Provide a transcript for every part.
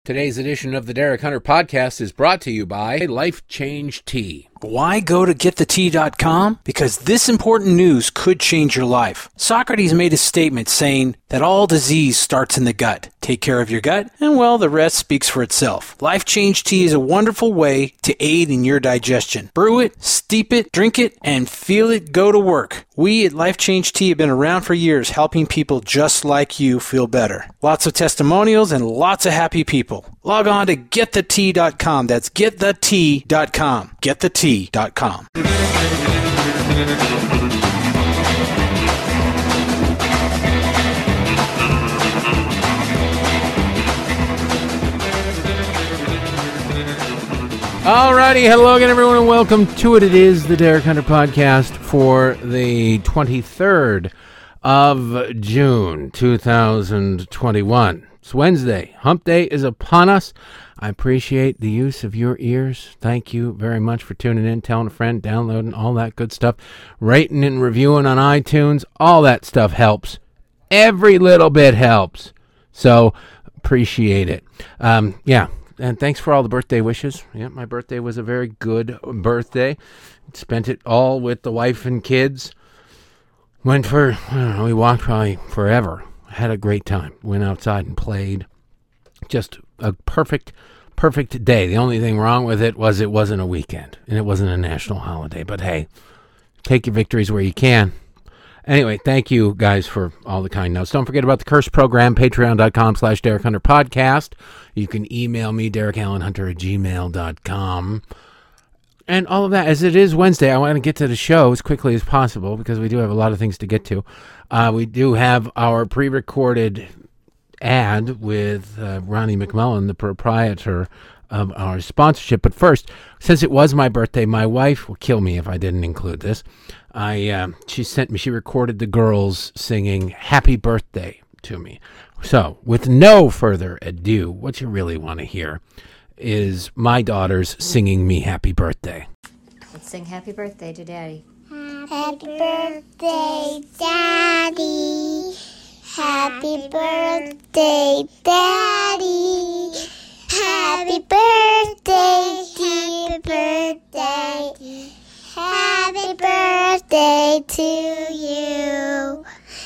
Today's edition of the Derek Hunter Podcast is brought to you by Life Change Tea. Why go to getthetea.com? Because this important news could change your life. Socrates made a statement saying that all disease starts in the gut. Take care of your gut, and well, the rest speaks for itself. Life Change Tea is a wonderful way to aid in your digestion. Brew it, steep it, drink it, and feel it go to work. We at Life Change Tea have been around for years helping people just like you feel better. Lots of testimonials and lots of happy people. Log on to getthetea.com. That's getthetea.com. Getthetea.com. Alrighty, hello again everyone and welcome to it. It is the Derek Hunter Podcast for the 23rd of June 2021. It's Wednesday. Hump Day is upon us. I appreciate the use of your ears. Thank you very much for tuning in, telling a friend, downloading, all that good stuff. Rating and reviewing on iTunes. All that stuff helps. Every little bit helps. So, appreciate it. And thanks for all the birthday wishes. Yeah, my birthday was a very good birthday. Spent it all with the wife and kids. Went for, we walked probably forever. Had a great time. Went outside and played. Just a perfect day. The only thing wrong with it was it wasn't a weekend and it wasn't a national holiday. But hey, take your victories where you can. Anyway, thank you guys for all the kind notes. Don't forget about the Curse program, patreon.com/Derek Hunter Podcast. You can email me, DerekAllenHunter@gmail.com. And all of that, as it is Wednesday, I want to get to the show as quickly as possible because we do have a lot of things to get to. We do have our pre-recorded ad with Ronnie McMullen, the proprietor of our sponsorship. But first, since it was my birthday, my wife will kill me if I didn't include this. She recorded the girls singing Happy Birthday to me. So, with no further ado, what you really want to hear is my daughters singing me Happy Birthday. Let's sing Happy Birthday to Daddy. Happy birthday, Daddy. Happy birthday, Daddy. Happy birthday, dear birthday. Happy birthday to you.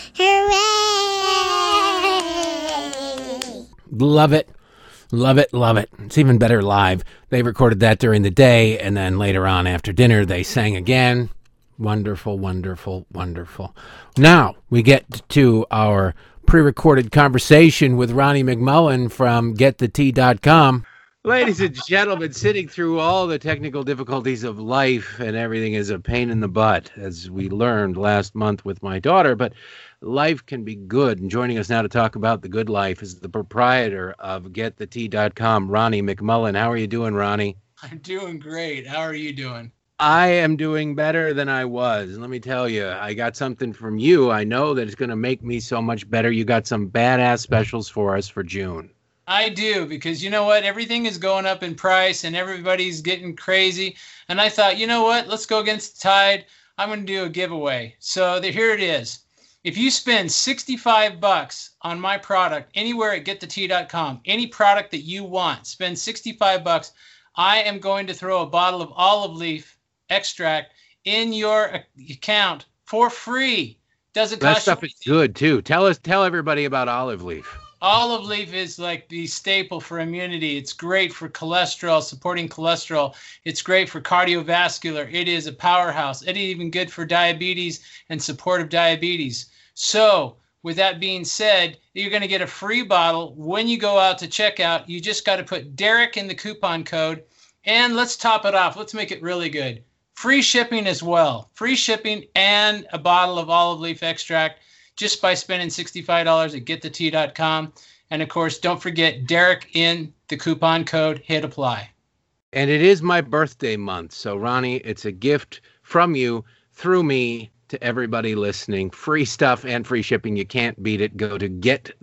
Hooray! Love it. Love it, love it. It's even better live. They recorded that during the day, and then later on after dinner, they sang again. Wonderful, wonderful, wonderful. Now, we get to our pre-recorded conversation with Ronnie McMullen from getthetea.com. Ladies and gentlemen, sitting through all the technical difficulties of life and everything is a pain in the butt, as we learned last month with my daughter, but life can be good. And joining us now to talk about the good life is the proprietor of getthetea.com, Ronnie McMullen. How are you doing, Ronnie? I'm doing great. How are you doing? I am doing better than I was. Let me tell you, I got something from you. I know that it's going to make me so much better. You got some badass specials for us for June. I do, because you know what? Everything is going up in price and everybody's getting crazy. And I thought, you know what? Let's go against the tide. I'm going to do a giveaway. So here it is. If you spend $65 on my product anywhere at getthetea.com, any product that you want, spend $65, I am going to throw a bottle of olive leaf extract in your account for free. Doesn't cost you. That stuff is good too. Tell everybody about olive leaf. Olive leaf is like the staple for immunity. It's great for cholesterol, supporting cholesterol. It's great for cardiovascular. It is a powerhouse. It is even good for diabetes and support of diabetes. So with that being said, you're going to get a free bottle when you go out to checkout. You just got to put Derek in the coupon code. And let's top it off. Let's make it really good. Free shipping as well. Free shipping and a bottle of olive leaf extract just by spending $65 at getthetea.com. And of course, don't forget Derek in the coupon code, hit apply. And it is my birthday month. So Ronnie, it's a gift from you through me to everybody listening. Free stuff and free shipping. You can't beat it. Go to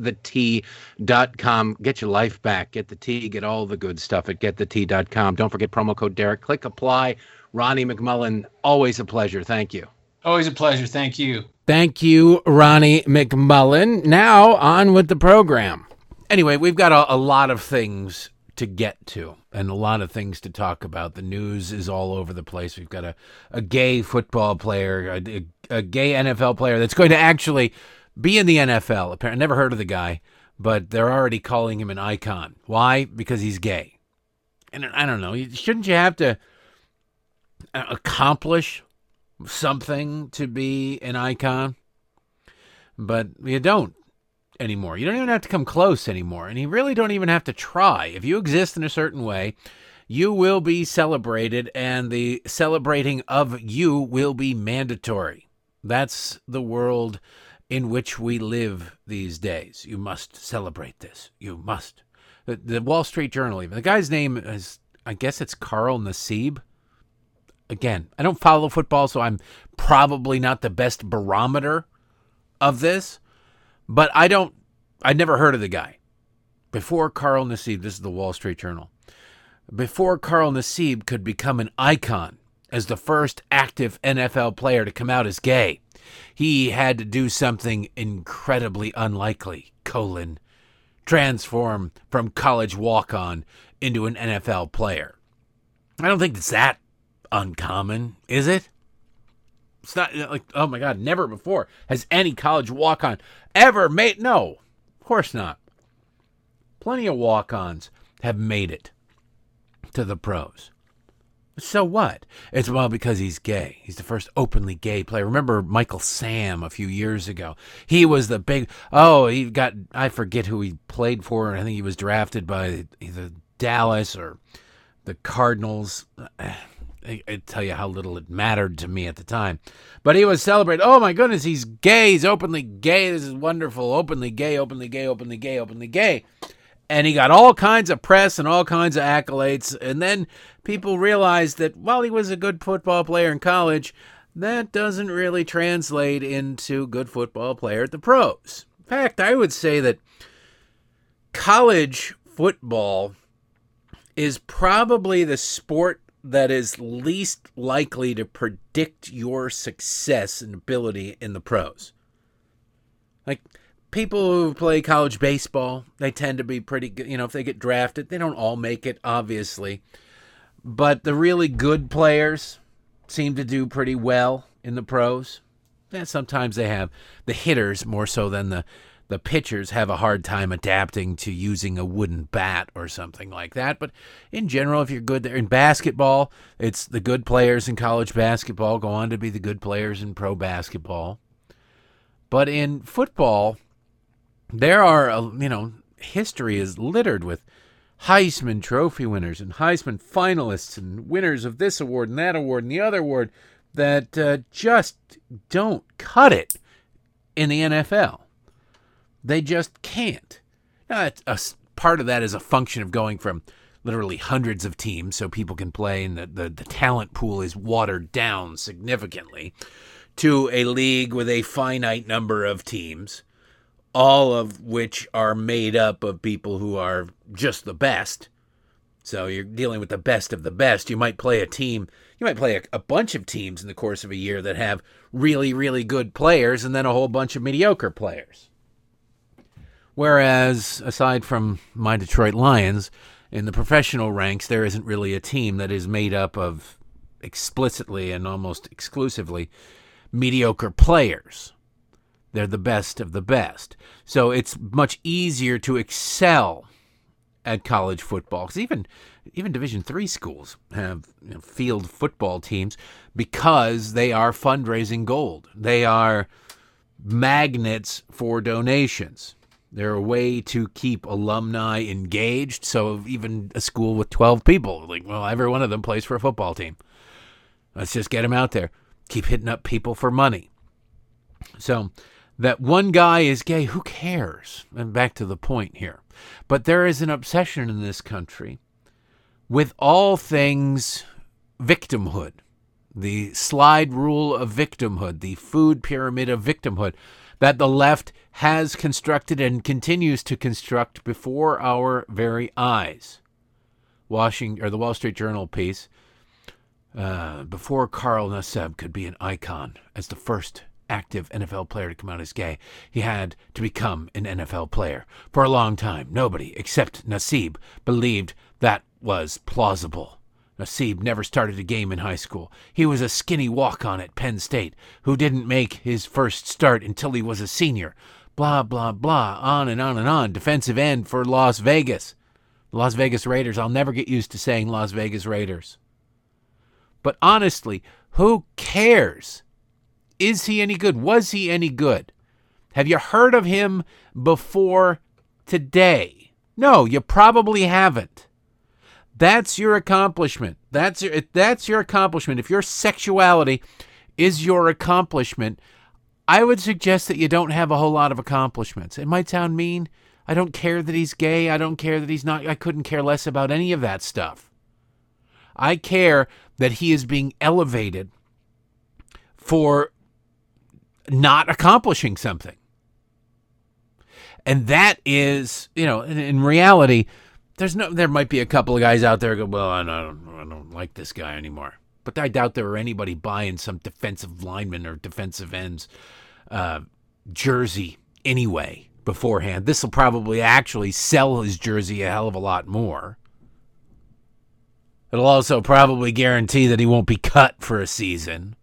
getthetea.com. Get your life back. Get the tea. Get all the good stuff at getthetea.com. Don't forget promo code Derek. Click apply. Ronnie McMullen, always a pleasure. Thank you. Always a pleasure. Thank you. Thank you, Ronnie McMullen. Now on with the program. Anyway, we've got a lot of things to get to and a lot of things to talk about. The news is all over the place. We've got a gay football player, a gay NFL player that's going to actually be in the NFL. Apparently, never heard of the guy, but they're already calling him an icon. Why? Because he's gay. And I don't know. Shouldn't you have to accomplish something to be an icon? But you don't anymore. You don't even have to come close anymore. And you really don't even have to try. If you exist in a certain way, you will be celebrated, and the celebrating of you will be mandatory. That's the world in which we live these days. You must celebrate this. You must. The Wall Street Journal, even. The guy's name is, I guess it's Carl Nassib. Again, I don't follow football, so I'm probably not the best barometer of this, but I'd never heard of the guy. Before Carl Nassib, this is the Wall Street Journal, before Carl Nassib could become an icon as the first active NFL player to come out as gay, he had to do something incredibly unlikely, transform from college walk-on into an NFL player. I don't think it's that uncommon, is it? It's not like, oh my God, never before has any college walk-on ever made. No, of course not. Plenty of walk-ons have made it to the pros. So what? It's because he's gay. He's the first openly gay player. Remember Michael Sam a few years ago? He was the big, I forget who he played for. I think he was drafted by either Dallas or the Cardinals. I tell you how little it mattered to me at the time. But he was celebrated. Oh my goodness, he's gay. He's openly gay. This is wonderful. Openly gay, openly gay, openly gay, openly gay. And he got all kinds of press and all kinds of accolades. And then people realized that while he was a good football player in college, that doesn't really translate into good football player at the pros. In fact, I would say that college football is probably the sport that is least likely to predict your success and ability in the pros. Like, people who play college baseball, they tend to be pretty good. You know, if they get drafted, they don't all make it, obviously. But the really good players seem to do pretty well in the pros. And sometimes they have the hitters more so than the pitchers have a hard time adapting to using a wooden bat or something like that. But in general, if you're good there in basketball, it's the good players in college basketball go on to be the good players in pro basketball. But in football, there are, history is littered with Heisman Trophy winners and Heisman finalists and winners of this award and that award and the other award that just don't cut it in the NFL. They just can't. Now, part of that is a function of going from literally hundreds of teams so people can play and the talent pool is watered down significantly to a league with a finite number of teams, all of which are made up of people who are just the best. So you're dealing with the best of the best. You might play a bunch of teams in the course of a year that have really, really good players and then a whole bunch of mediocre players. Whereas, aside from my Detroit Lions, in the professional ranks, there isn't really a team that is made up of explicitly and almost exclusively mediocre players. They're the best of the best. So it's much easier to excel at college football. Because even Division III schools have field football teams because they are fundraising gold. They are magnets for donations. They're a way to keep alumni engaged. So even a school with 12 people, every one of them plays for a football team. Let's just get them out there. Keep hitting up people for money. So that one guy is gay, who cares? And back to the point here. But there is an obsession in this country with all things victimhood. The slide rule of victimhood, the food pyramid of victimhood that the left has constructed and continues to construct before our very eyes. The Wall Street Journal piece, before Carl Nassib could be an icon as the first active NFL player to come out as gay. He had to become an NFL player. For a long time, nobody except Nassib believed that was plausible. Nassib never started a game in high school. He was a skinny walk-on at Penn State who didn't make his first start until he was a senior. Blah, blah, blah, on and on and on. Defensive end for Las Vegas. The Las Vegas Raiders. I'll never get used to saying Las Vegas Raiders. But honestly, who cares? Is he any good? Was he any good? Have you heard of him before today? No, you probably haven't. That's your accomplishment. That's your accomplishment. If your sexuality is your accomplishment, I would suggest that you don't have a whole lot of accomplishments. It might sound mean. I don't care that he's gay. I don't care that he's not. I couldn't care less about any of that stuff. I care that he is being elevated for not accomplishing something. And that is, in reality, there might be a couple of guys out there who go, well, I don't like this guy anymore. But I doubt there were anybody buying some defensive lineman or defensive ends jersey anyway beforehand. This will probably actually sell his jersey a hell of a lot more. It'll also probably guarantee that he won't be cut for a season.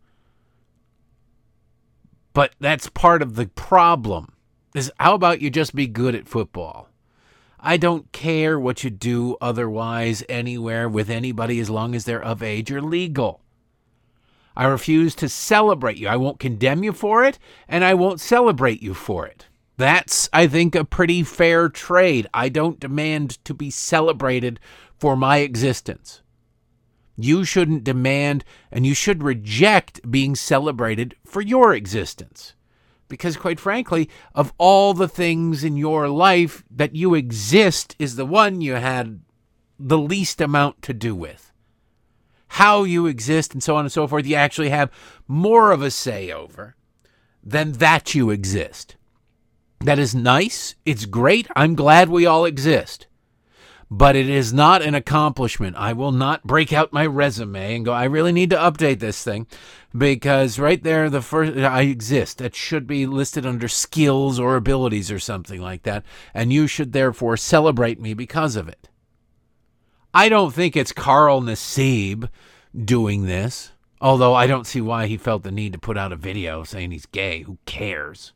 But that's part of the problem. Is how about you just be good at football? I don't care what you do otherwise anywhere with anybody as long as they're of age or legal. I refuse to celebrate you. I won't condemn you for it, and I won't celebrate you for it. That's, I think, a pretty fair trade. I don't demand to be celebrated for my existence. You shouldn't demand, and you should reject being celebrated for your existence. Because, quite frankly, of all the things in your life, that you exist is the one you had the least amount to do with. How you exist and so on and so forth, you actually have more of a say over than that you exist. That is nice. It's great. I'm glad we all exist. But it is not an accomplishment. I will not break out my resume and go, I really need to update this thing. Because right there, the first, I exist. That should be listed under skills or abilities or something like that. And you should therefore celebrate me because of it. I don't think it's Carl Nassib doing this. Although I don't see why he felt the need to put out a video saying he's gay. Who cares?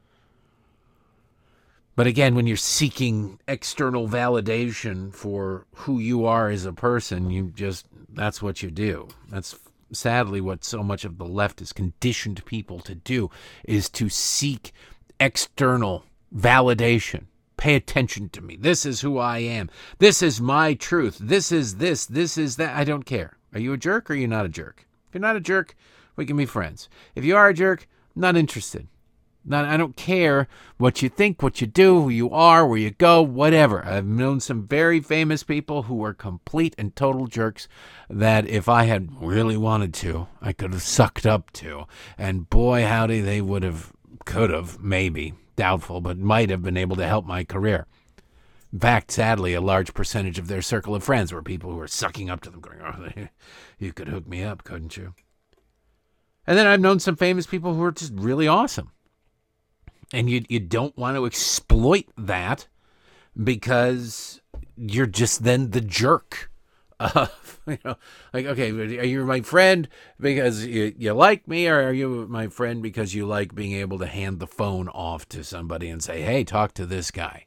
But again, when you're seeking external validation for who you are as a person, that's what you do. That's sadly what so much of the left has conditioned people to do, is to seek external validation. Pay attention to me. This is who I am. This is my truth. This is this. This is that. I don't care. Are you a jerk or are you not a jerk? If you're not a jerk, we can be friends. If you are a jerk, not interested. I don't care what you think, what you do, who you are, where you go, whatever. I've known some very famous people who were complete and total jerks that if I had really wanted to, I could have sucked up to. And boy, howdy, they could have, maybe, doubtful, but might have been able to help my career. In fact, sadly, a large percentage of their circle of friends were people who were sucking up to them, going, oh, you could hook me up, couldn't you? And then I've known some famous people who are just really awesome. And you don't want to exploit that because you're just then the jerk. Like, okay, are you my friend because you like me, or are you my friend because you like being able to hand the phone off to somebody and say, hey, talk to this guy?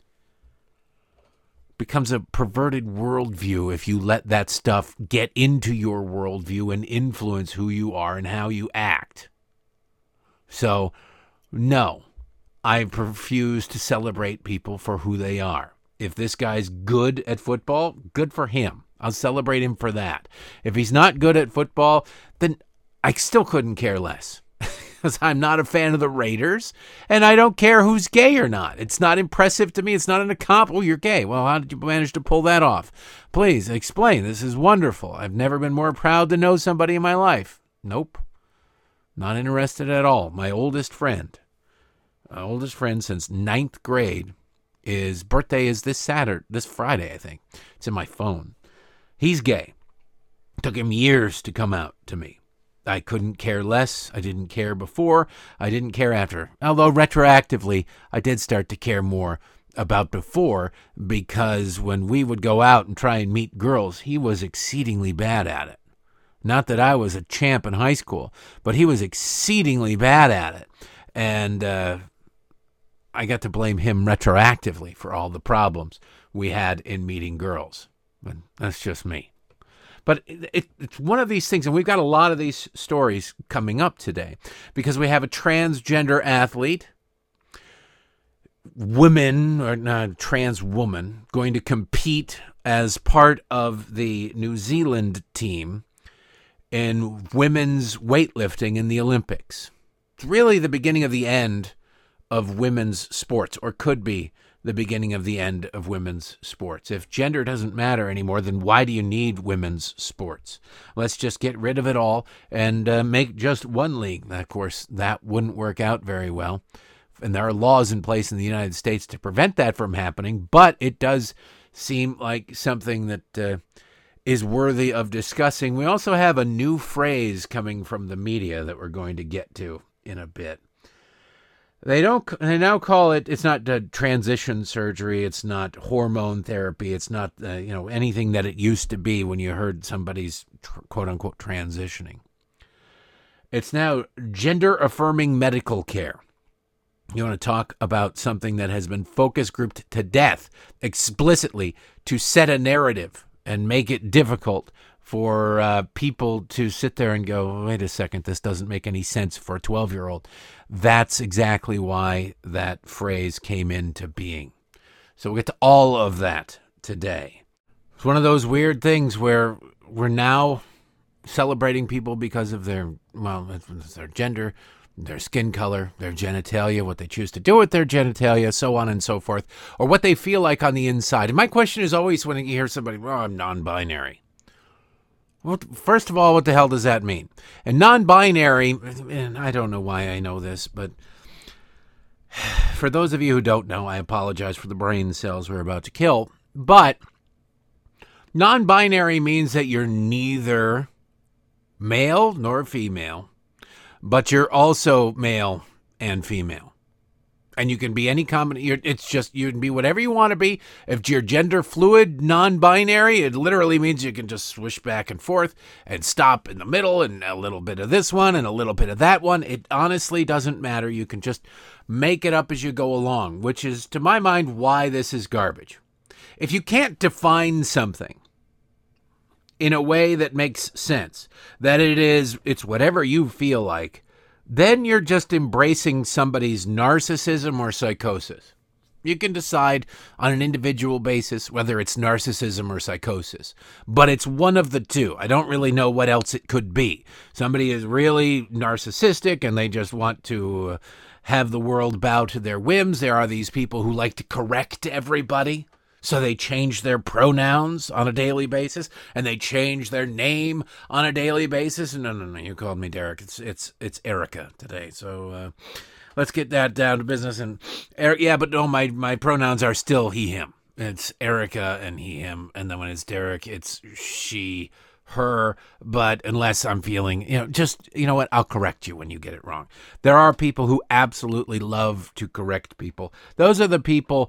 Becomes a perverted worldview if you let that stuff get into your worldview and influence who you are and how you act. So, no, I refuse to celebrate people for who they are. If this guy's good at football, good for him. I'll celebrate him for that. If he's not good at football, then I still couldn't care less. Because I'm not a fan of the Raiders, and I don't care who's gay or not. It's not impressive to me. It's not an accomplishment. Oh, you're gay. Well, how did you manage to pull that off? Please explain. This is wonderful. I've never been more proud to know somebody in my life. Nope. Not interested at all. My oldest friend since 9th grade, his birthday is this Friday, I think. It's in my phone. He's gay. It took him years to come out to me. I couldn't care less. I didn't care before. I didn't care after. Although retroactively, I did start to care more about before, because when we would go out and try and meet girls, he was exceedingly bad at it. Not that I was a champ in high school, but he was exceedingly bad at it. And I got to blame him retroactively for all the problems we had in meeting girls. But that's just me. But it's one of these things, and we've got a lot of these stories coming up today, because we have a transgender athlete, trans woman, going to compete as part of the New Zealand team in women's weightlifting in the Olympics. It's really the beginning of the end of women's sports, or could be the beginning of the end of women's sports. If gender doesn't matter anymore, then why do you need women's sports? Let's just get rid of it all and make just one league. Of course, that wouldn't work out very well. And there are laws in place in the United States to prevent that from happening, but it does seem like something that is worthy of discussing. We also have a new phrase coming from the media that we're going to get to in a bit. They now call it, it's not transition surgery, it's not hormone therapy, it's not anything that it used to be when you heard somebody's quote unquote transitioning. It's now gender affirming medical care. You want to talk about something that has been focus grouped to death explicitly to set a narrative and make it difficult for people to sit there and go, wait a second, this doesn't make any sense for a 12-year-old. That's exactly why that phrase came into being. So we'll get to all of that today. It's one of those weird things where we're now celebrating people because of their gender, their skin color, their genitalia, what they choose to do with their genitalia, so on and so forth, or what they feel like on the inside. And my question is always when you hear somebody, I'm non-binary. Well, first of all, what the hell does that mean? And non-binary, and I don't know why I know this, but for those of you who don't know, I apologize for the brain cells we're about to kill, but non-binary means that you're neither male nor female, but you're also male and female. And you can be any combination. It's just, you can be whatever you want to be. If you're gender fluid, non-binary, it literally means you can just swish back and forth and stop in the middle and a little bit of this one and a little bit of that one. It honestly doesn't matter. You can just make it up as you go along, which is, to my mind, why this is garbage. If you can't define something in a way that makes sense, that it's whatever you feel like, then you're just embracing somebody's narcissism or psychosis. You can decide on an individual basis whether it's narcissism or psychosis, but it's one of the two. I don't really know what else it could be. Somebody is really narcissistic and they just want to have the world bow to their whims. There are these people who like to correct everybody, so they change their pronouns on a daily basis, and they change their name on a daily basis. No, you called me Derek. It's Erica today. So let's get that down to business. And but no, my pronouns are still he, him. It's Erica and he, him. And then when it's Derek, it's she, her. But unless I'm feeling, you know what? I'll correct you when you get it wrong. There are people who absolutely love to correct people. Those are the people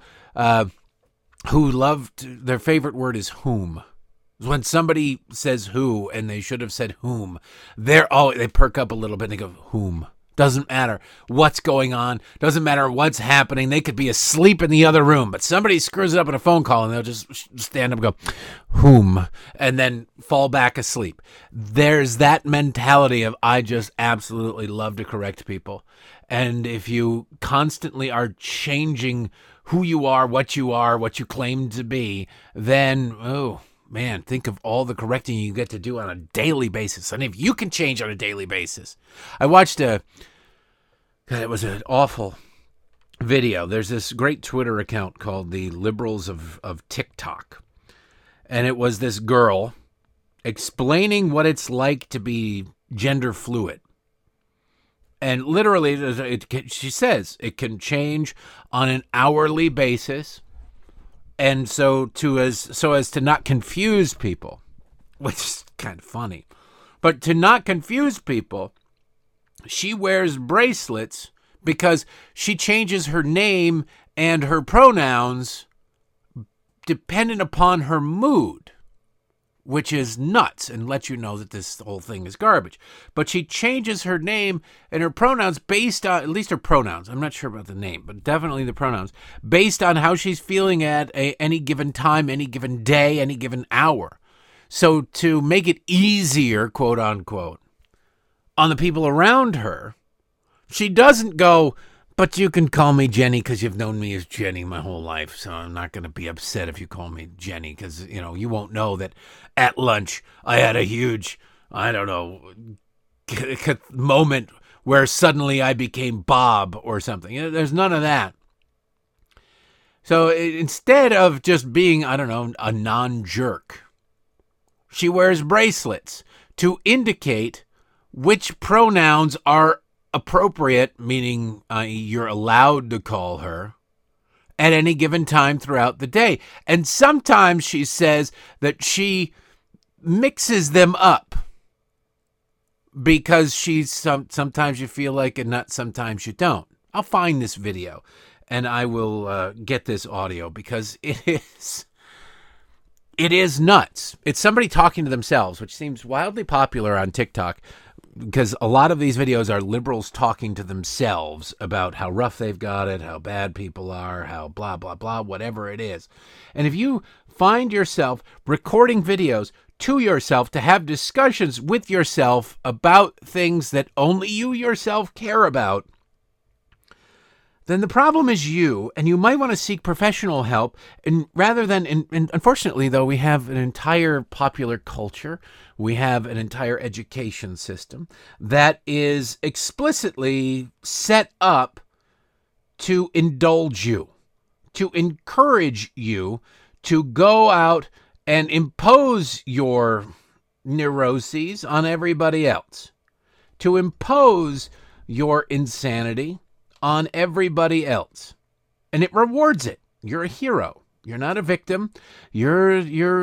who their favorite word is whom. When somebody says who and they should have said whom, they perk up a little bit and they go, whom? Doesn't matter what's going on. Doesn't matter what's happening. They could be asleep in the other room, but somebody screws it up in a phone call and they'll just stand up and go, whom? And then fall back asleep. There's that mentality of, I just absolutely love to correct people. And if you constantly are changing who you are, what you claim to be, then, oh man, think of all the correcting you get to do on a daily basis. And if you can change on a daily basis. I watched it was an awful video. There's this great Twitter account called the Liberals of TikTok. And it was this girl explaining what it's like to be gender fluid. And literally, she says it can change on an hourly basis, and so as to not confuse people, which is kind of funny. But to not confuse people, she wears bracelets because she changes her name and her pronouns dependent upon her mood, which is nuts, and lets you know that this whole thing is garbage. But she changes her name and her pronouns based on, at least her pronouns, I'm not sure about the name, but definitely the pronouns, based on how she's feeling at any given time, any given day, any given hour. So to make it easier, quote unquote, on the people around her, she doesn't go, but you can call me Jenny because you've known me as Jenny my whole life, so I'm not going to be upset if you call me Jenny because, you won't know that at lunch I had a huge, moment where suddenly I became Bob or something. There's none of that. So instead of just being, a non-jerk, she wears bracelets to indicate which pronouns are appropriate, meaning you're allowed to call her at any given time throughout the day. And sometimes she says that she mixes them up because sometimes you feel like it, not sometimes you don't. I'll find this video and I will get this audio because it is nuts. It's somebody talking to themselves, which seems wildly popular on TikTok, because a lot of these videos are liberals talking to themselves about how rough they've got it, how bad people are, how blah, blah, blah, whatever it is. And if you find yourself recording videos to yourself to have discussions with yourself about things that only you yourself care about, then the problem is you, and you might want to seek professional help. And rather than, and unfortunately, though, we have an entire popular culture, we have an entire education system that is explicitly set up to indulge you, to encourage you to go out and impose your neuroses on everybody else, to impose your insanity on everybody else. And it rewards it. You're a hero. You're not a victim. You're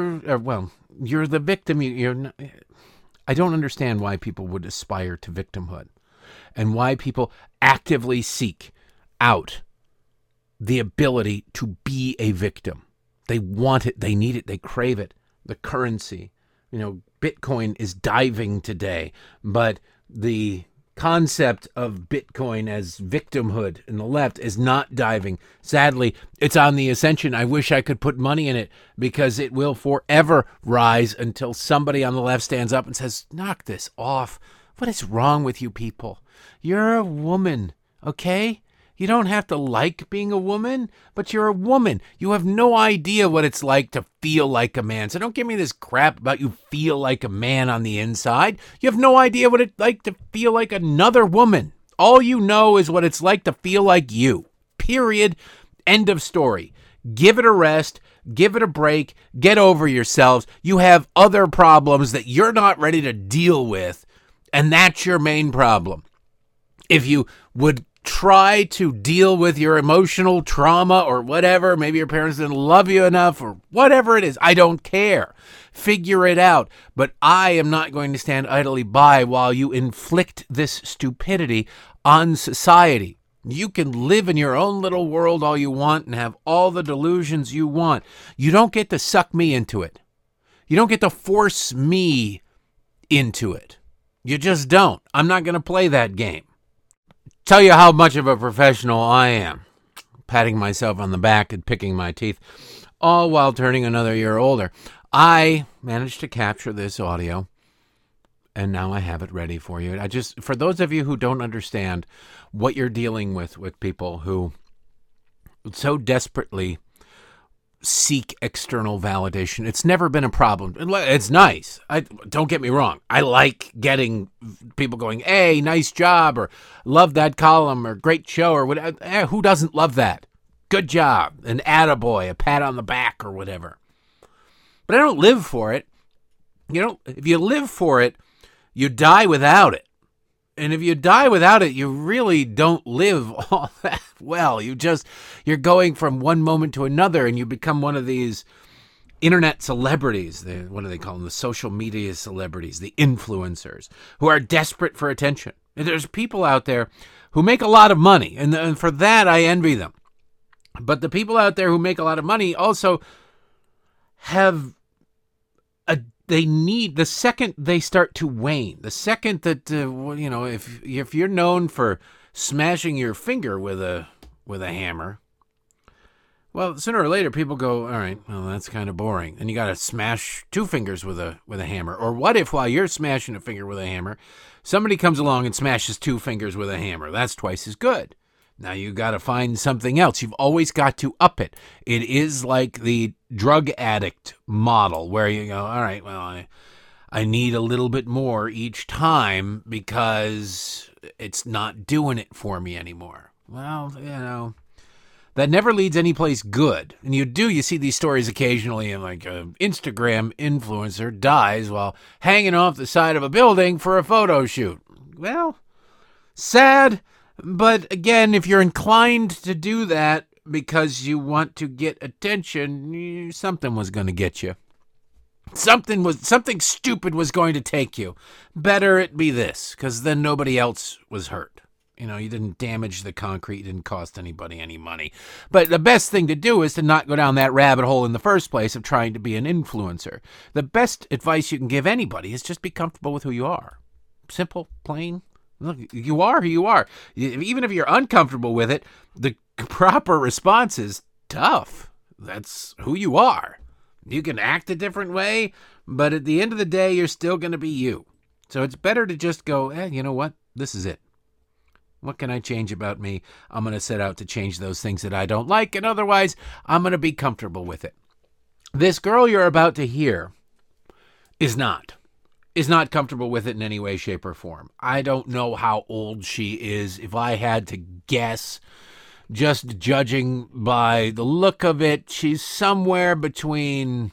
the victim. You're not, I don't understand why people would aspire to victimhood and why people actively seek out the ability to be a victim. They want it. They need it. They crave it. The currency, Bitcoin is diving today, but the concept of Bitcoin as victimhood in the left is not diving. Sadly, it's on the ascension. I wish I could put money in it because it will forever rise until somebody on the left stands up and says, knock this off. What is wrong with you people? You're a woman, okay? You don't have to like being a woman, but you're a woman. You have no idea what it's like to feel like a man. So don't give me this crap about you feel like a man on the inside. You have no idea what it's like to feel like another woman. All you know is what it's like to feel like you. Period. End of story. Give it a rest. Give it a break. Get over yourselves. You have other problems that you're not ready to deal with, and that's your main problem. If you would try to deal with your emotional trauma or whatever, maybe your parents didn't love you enough or whatever it is, I don't care. Figure it out. But I am not going to stand idly by while you inflict this stupidity on society. You can live in your own little world all you want and have all the delusions you want. You don't get to suck me into it. You don't get to force me into it. You just don't. I'm not going to play that game. Tell you how much of a professional I am. Patting myself on the back and picking my teeth, all while turning another year older. I managed to capture this audio, and now I have it ready for you. For those of you who don't understand what you're dealing with people who so desperately seek external validation. It's never been a problem. It's nice. Don't get me wrong. I like getting people going, hey, nice job, or love that column, or great show, or whatever. Who doesn't love that? Good job. An attaboy, a pat on the back, or whatever. But I don't live for it. If you live for it, you die without it. And if you die without it, you really don't live all that well. You're going from one moment to another, and you become one of these internet celebrities, what do they call them? The social media celebrities, the influencers, who are desperate for attention. There's people out there who make a lot of money, and for that I envy them. But the people out there who make a lot of money also have they need, the second they start to wane, the second that if you're known for smashing your finger with a hammer, well, sooner or later people go, all right, well, that's kind of boring. And you got to smash two fingers with a hammer. Or what if while you're smashing a finger with a hammer, somebody comes along and smashes two fingers with a hammer? That's twice as good. Now you got to find something else. You've always got to up it. It is like the drug addict model where you go, all right, well, I need a little bit more each time because it's not doing it for me anymore. Well, that never leads anyplace good. And you see these stories occasionally, and like an Instagram influencer dies while hanging off the side of a building for a photo shoot. Well, sad. But again, if you're inclined to do that because you want to get attention, something was going to get you. Something stupid was going to take you. Better it be this, because then nobody else was hurt. You didn't damage the concrete, you didn't cost anybody any money. But the best thing to do is to not go down that rabbit hole in the first place of trying to be an influencer. The best advice you can give anybody is just be comfortable with who you are. Simple, plain. Look, you are who you are. Even if you're uncomfortable with it, the proper response is tough. That's who you are. You can act a different way, but at the end of the day, you're still going to be you. So it's better to just go, you know what? This is it. What can I change about me? I'm going to set out to change those things that I don't like, and otherwise, I'm going to be comfortable with it. This girl you're about to hear is not comfortable with it in any way, shape, or form. I don't know how old she is. If I had to guess, just judging by the look of it, she's somewhere between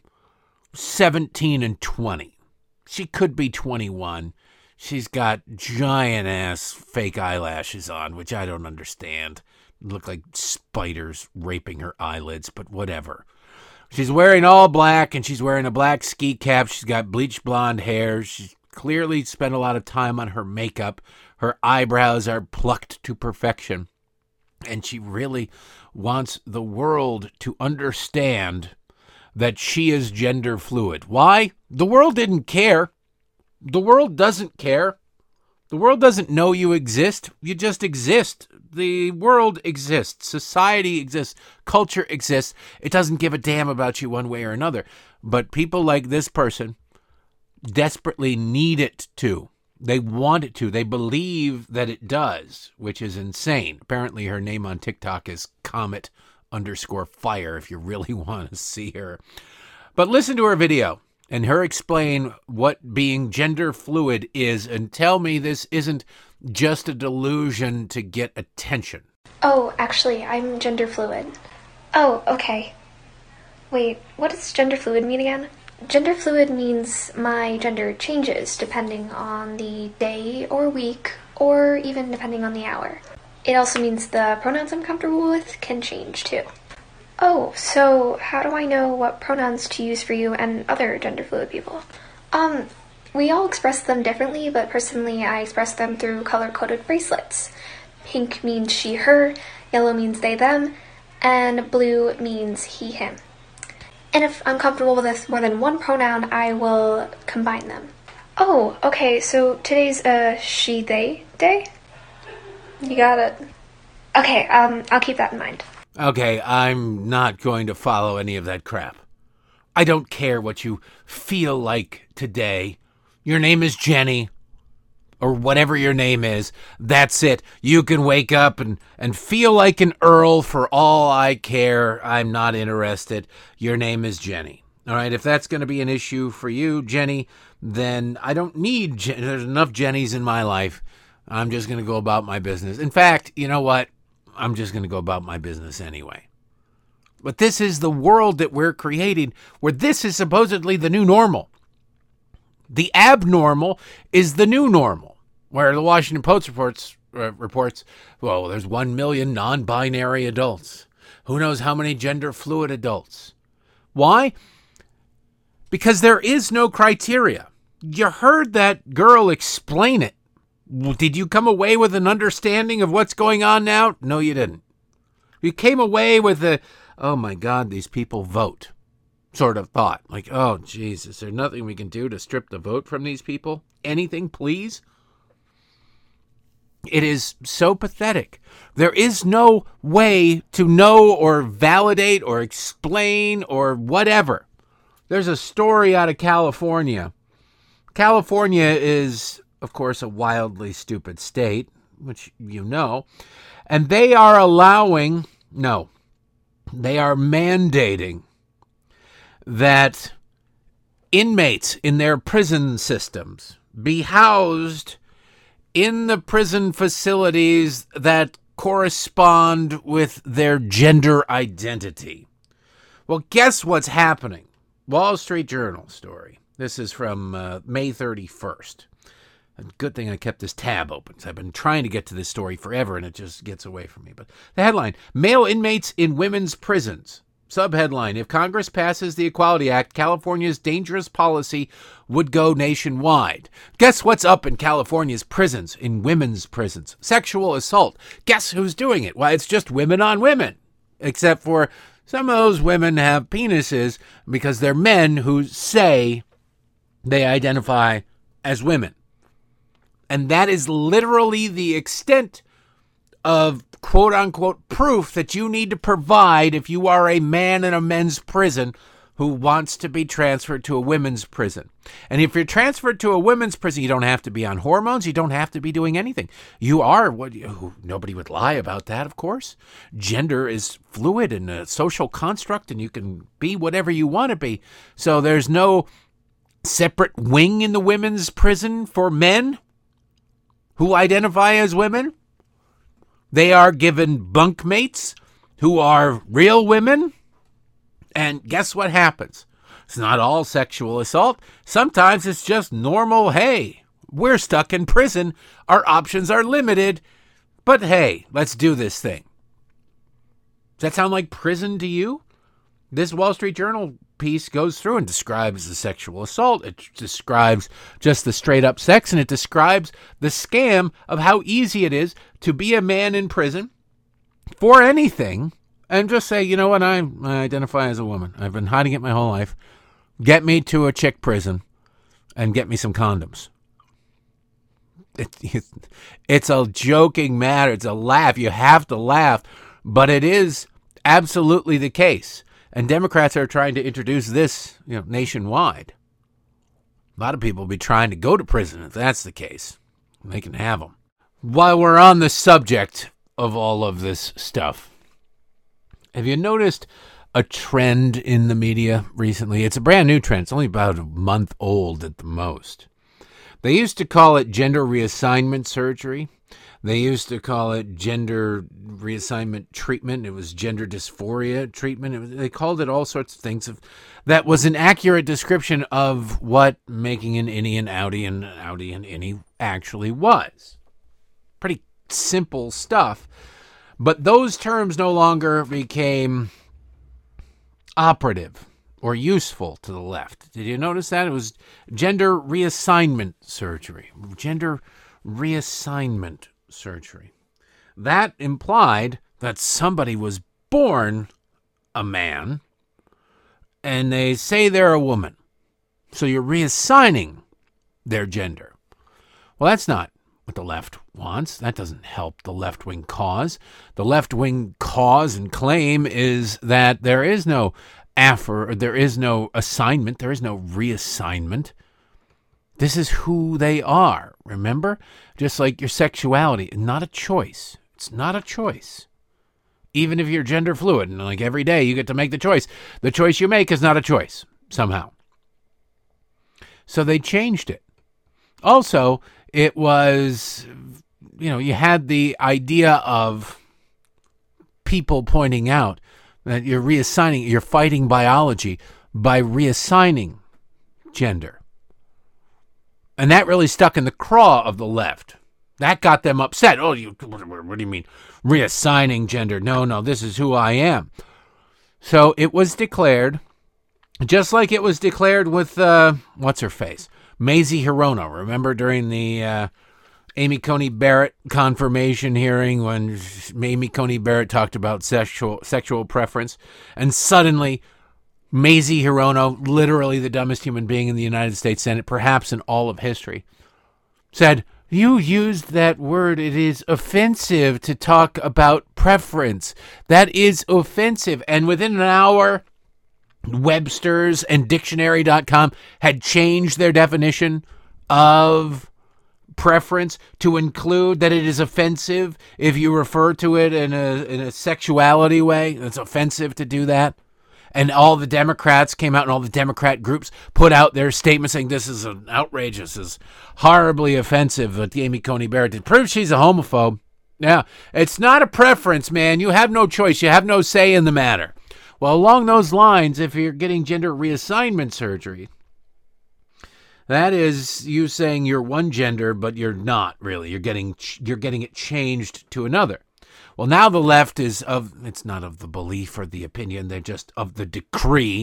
17 and 20. She could be 21. She's got giant-ass fake eyelashes on, which I don't understand. Look like spiders raping her eyelids, but whatever. She's wearing all black, and she's wearing a black ski cap. She's got bleached blonde hair. She's clearly spent a lot of time on her makeup. Her eyebrows are plucked to perfection. And she really wants the world to understand that she is gender fluid. Why? The world didn't care. The world doesn't care. The world doesn't know you exist. You just exist. The world exists. Society exists. Culture exists. It doesn't give a damn about you one way or another. But people like this person desperately need it to. They want it to. They believe that it does, which is insane. Apparently her name on TikTok is Comet_Fire if you really want to see her. But listen to her video and her explain what being gender fluid is, and tell me this isn't just a delusion to get attention. Oh, actually, I'm gender fluid. Oh, okay. Wait, what does gender fluid mean again? Gender fluid means my gender changes depending on the day or week, or even depending on the hour. It also means the pronouns I'm comfortable with can change too. Oh, so how do I know what pronouns to use for you and other gender fluid people? We all express them differently, but personally I express them through color-coded bracelets. Pink means she, her, yellow means they, them, and blue means he, him. And if I'm comfortable with more than one pronoun, I will combine them. Oh, okay, so today's a she, they day? You got it. Okay, I'll keep that in mind. Okay, I'm not going to follow any of that crap. I don't care what you feel like today. Your name is Jenny, or whatever your name is. That's it. You can wake up and feel like an Earl for all I care. I'm not interested. Your name is Jenny. All right, if that's going to be an issue for you, Jenny, then I don't need there's enough Jennys in my life. I'm just going to go about my business. In fact, you know what? I'm just going to go about my business anyway. But this is the world that we're creating, where this is supposedly the new normal. The abnormal is the new normal, where the Washington Post reports, well, there's 1 million non-binary adults. Who knows how many gender fluid adults? Why? because there is no criteria. You heard that girl explain it. Did you come away with an understanding of what's going on now? No, you didn't. You came away with the, oh my God, these people vote sort of thought. Like, oh, geez, is there nothing we can do to strip the vote from these people? Anything, please? It is so pathetic. There is no way to know or validate or explain or whatever. There's a story out of California. California is, of course, a wildly stupid state, which you know, and they are mandating that inmates in their prison systems be housed in the prison facilities that correspond with their gender identity. Well, guess what's happening? Wall Street Journal story. This is from May 31st. A good thing I kept this tab open, because I've been trying to get to this story forever, and it just gets away from me. But the headline, male inmates in women's prisons. Subheadline, if Congress passes the Equality Act, California's dangerous policy would go nationwide. Guess what's up in California's prisons, in women's prisons? Sexual assault. Guess who's doing it? Why, it's just women on women. Except for some of those women have penises because they're men who say they identify as women. And that is literally the extent of quote-unquote proof that you need to provide if you are a man in a men's prison who wants to be transferred to a women's prison. And if you're transferred to a women's prison, you don't have to be on hormones. You don't have to be doing anything. You are what nobody would lie about that, of course. Gender is fluid and a social construct, and you can be whatever you want to be. So there's no separate wing in the women's prison for men who identify as women. They are given bunkmates who are real women. And guess what happens? It's not all sexual assault. Sometimes it's just normal, hey, we're stuck in prison. Our options are limited. But hey, let's do this thing. Does that sound like prison to you? This Wall Street Journal piece goes through and describes the sexual assault. It describes just the straight up sex, and it describes the scam of how easy it is to be a man in prison for anything and just say, you know what, I identify as a woman. I've been hiding it my whole life. Get me to a chick prison and get me some condoms. It's a joking matter. It's a laugh. You have to laugh, but it is absolutely the case. And Democrats are trying to introduce this, nationwide. A lot of people will be trying to go to prison if that's the case. They can have them. While we're on the subject of all of this stuff, have you noticed a trend in the media recently? It's a brand new trend. It's only about a month old at the most. They used to call it gender reassignment surgery. They used to call it gender reassignment treatment. It was gender dysphoria treatment. They called it all sorts of things. That was an accurate description of what making an innie an outie and outie an innie actually was. Pretty simple stuff. But those terms no longer became operative or useful to the left. Did you notice that? It was gender reassignment surgery. Gender reassignment surgery. That implied that somebody was born a man and they say they're a woman. So you're reassigning their gender. Well, that's not what the left wants. That doesn't help the left-wing cause. The left-wing cause and claim is that there is no there is no assignment, there is no reassignment. This is who they are, remember? Just like your sexuality, not a choice. It's not a choice. Even if you're gender fluid, and like every day you get to make the choice. The choice you make is not a choice, somehow. So they changed it. Also, it was, you had the idea of people pointing out that you're reassigning, you're fighting biology by reassigning gender. And that really stuck in the craw of the left. That got them upset. Oh, what do you mean? Reassigning gender? No, this is who I am. So it was declared Just like it was declared with, what's her face? Mazie Hirono. Remember during the Amy Coney Barrett confirmation hearing when Amy Coney Barrett talked about sexual preference, and suddenly Mazie Hirono, literally the dumbest human being in the United States Senate, perhaps in all of history, said, "You used that word. It is offensive to talk about preference. That is offensive." And within an hour, Webster's and dictionary.com had changed their definition of preference to include that it is offensive if you refer to it in a sexuality way. It's offensive to do that. And all the Democrats came out, and all the Democrat groups put out their statement saying this is outrageous, this is horribly offensive what Amy Coney Barrett did. Proves she's a homophobe. Yeah, it's not a preference, man. You have no choice. You have no say in the matter. Well, along those lines, if you're getting gender reassignment surgery, that is you saying you're one gender, but you're not really. You're getting it changed to another. Well, now the left is it's not of the belief or the opinion, they're just of the decree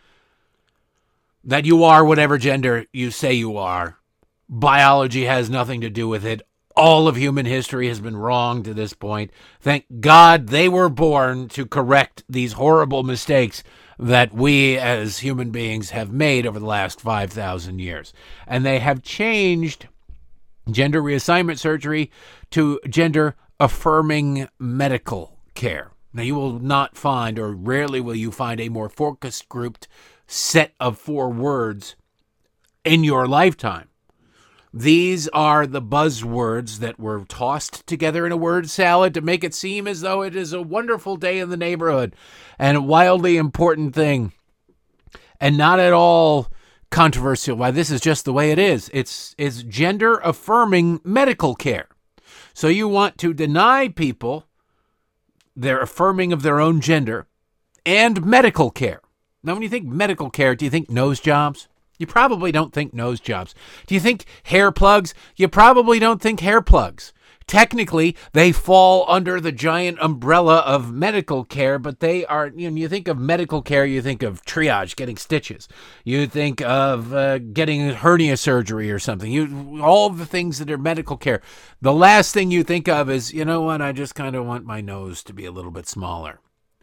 that you are whatever gender you say you are. Biology has nothing to do with it. All of human history has been wrong to this point. Thank God they were born to correct these horrible mistakes that we as human beings have made over the last 5,000 years. And they have changed gender reassignment surgery to gender affirming medical care. Now, you will not find, or rarely will you find, a more focused grouped set of 4 words in your lifetime. These are the buzzwords that were tossed together in a word salad to make it seem as though it is a wonderful day in the neighborhood and a wildly important thing and not at all controversial. Why, this is just the way it is. It's gender affirming medical care. So you want to deny people their affirming of their own gender and medical care. Now, when you think medical care, do you think nose jobs? You probably don't think nose jobs. Do you think hair plugs? You probably don't think hair plugs. Technically, they fall under the giant umbrella of medical care, but they are, you think of medical care, you think of triage, getting stitches. You think of getting hernia surgery or something. All the things that are medical care. The last thing you think of is, you know what, I just kind of want my nose to be a little bit smaller.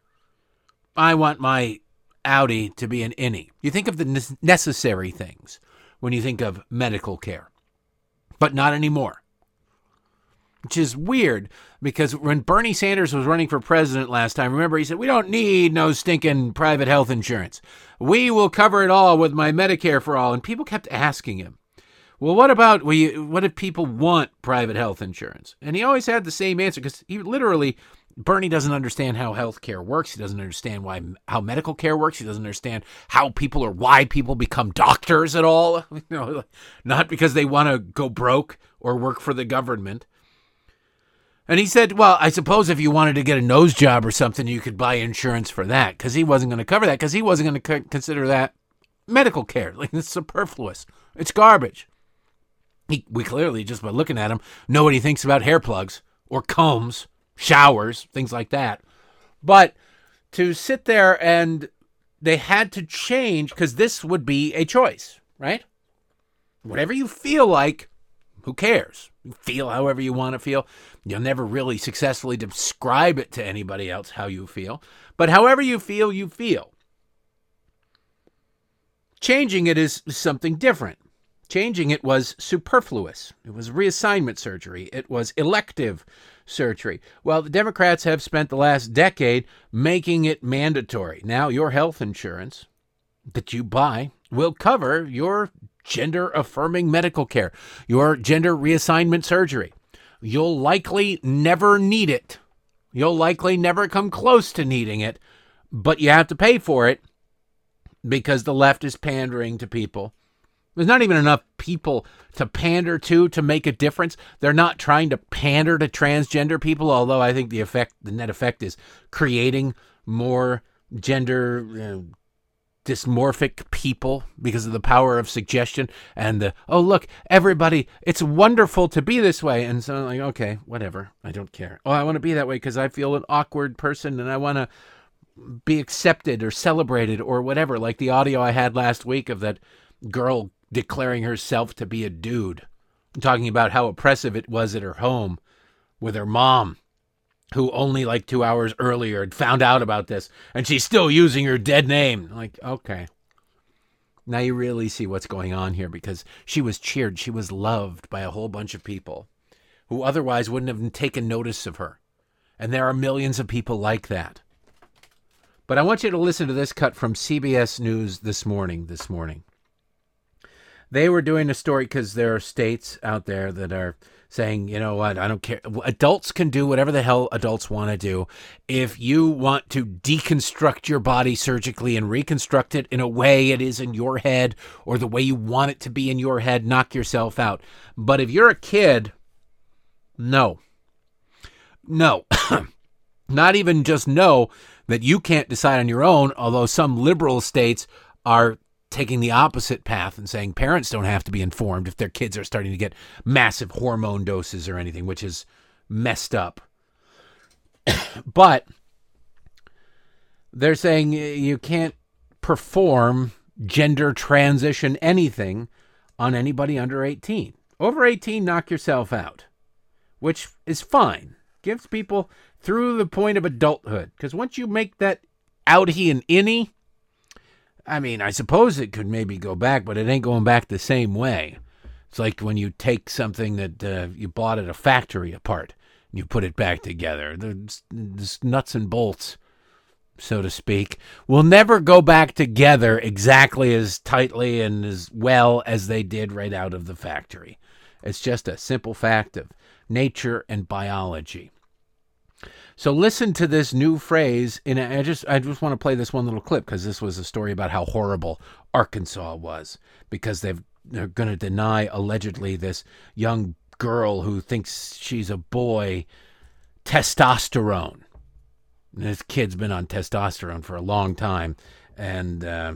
I want my Audi to be an innie. You think of the necessary things when you think of medical care, but not anymore. Which is weird, because when Bernie Sanders was running for president last time, remember, he said, we don't need no stinking private health insurance. We will cover it all with my Medicare for all. And people kept asking him, well, what if people want private health insurance? And he always had the same answer, because Bernie doesn't understand how health care works. He doesn't understand how medical care works. He doesn't understand why people become doctors at all. Not because they want to go broke or work for the government. And he said, well, I suppose if you wanted to get a nose job or something, you could buy insurance for that, because he wasn't going to cover that, because he wasn't going to consider that medical care. It's superfluous. It's garbage. We clearly, just by looking at him, know what he thinks about hair plugs or combs, showers, things like that. But to sit there and they had to change, because this would be a choice, right? Whatever you feel like, who cares? You feel however you want to feel. You'll never really successfully describe it to anybody else how you feel. But however you feel, you feel. Changing it is something different. Changing it was superfluous. It was reassignment surgery. It was elective surgery. Well, the Democrats have spent the last decade making it mandatory. Now your health insurance that you buy will cover your gender-affirming medical care, your gender reassignment surgery. You'll likely never need it. You'll likely never come close to needing it, but you have to pay for it because the left is pandering to people. There's not even enough people to pander to make a difference. They're not trying to pander to transgender people, although I think the net effect is creating more gender dysmorphic people because of the power of suggestion and look, everybody, it's wonderful to be this way. And so I'm like, okay, whatever. I don't care. I want to be that way because I feel an awkward person and I want to be accepted or celebrated or whatever, like the audio I had last week of that girl declaring herself to be a dude, talking about how oppressive it was at her home with her mom, who only like 2 hours earlier had found out about this, and she's still using her dead name. Like, okay. Now you really see what's going on here, because she was cheered. She was loved by a whole bunch of people who otherwise wouldn't have taken notice of her. And there are millions of people like that. But I want you to listen to this cut from CBS News this morning. They were doing a story because there are states out there that are saying, you know what, I don't care. Adults can do whatever the hell adults want to do. If you want to deconstruct your body surgically and reconstruct it in a way it is in your head or the way you want it to be in your head, knock yourself out. But if you're a kid, no. Not even just no, that you can't decide on your own, although some liberal states are taking the opposite path and saying parents don't have to be informed if their kids are starting to get massive hormone doses or anything, which is messed up. But they're saying you can't perform gender transition anything on anybody under 18. Over 18, knock yourself out, which is fine. Gives people through the point of adulthood. Because once you make that outie and innie, I mean, I suppose it could maybe go back, but it ain't going back the same way. It's like when you take something that you bought at a factory apart and you put it back together. The nuts and bolts, so to speak, will never go back together exactly as tightly and as well as they did right out of the factory. It's just a simple fact of nature and biology. So listen to this new phrase. I just want to play this one little clip because this was a story about how horrible Arkansas was, because they're going to deny allegedly this young girl who thinks she's a boy testosterone. And this kid's been on testosterone for a long time, and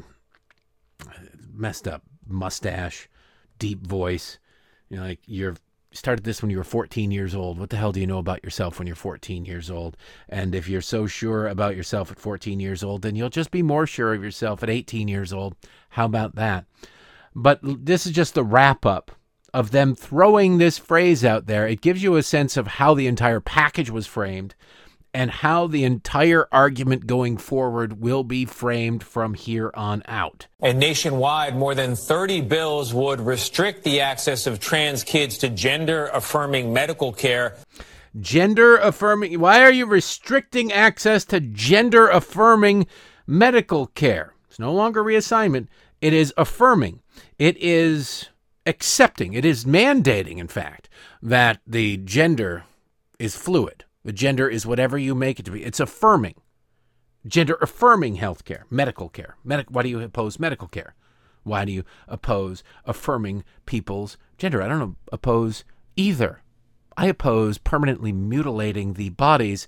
messed up mustache, deep voice. You know, like you're started this when you were 14 years old. What the hell do you know about yourself when you're 14 years old? And if you're so sure about yourself at 14 years old, then you'll just be more sure of yourself at 18 years old. How about that? But this is just the wrap up of them throwing this phrase out there. It gives you a sense of how the entire package was framed and how the entire argument going forward will be framed from here on out. And nationwide, more than 30 bills would restrict the access of trans kids to gender-affirming medical care. Gender-affirming? Why are you restricting access to gender-affirming medical care? It's no longer reassignment. It is affirming. It is accepting. It is mandating, in fact, that the gender is fluid. The gender is whatever you make it to be. It's affirming. Gender-affirming health care, medical care. Why do you oppose medical care? Why do you oppose affirming people's gender? I don't oppose either. I oppose permanently mutilating the bodies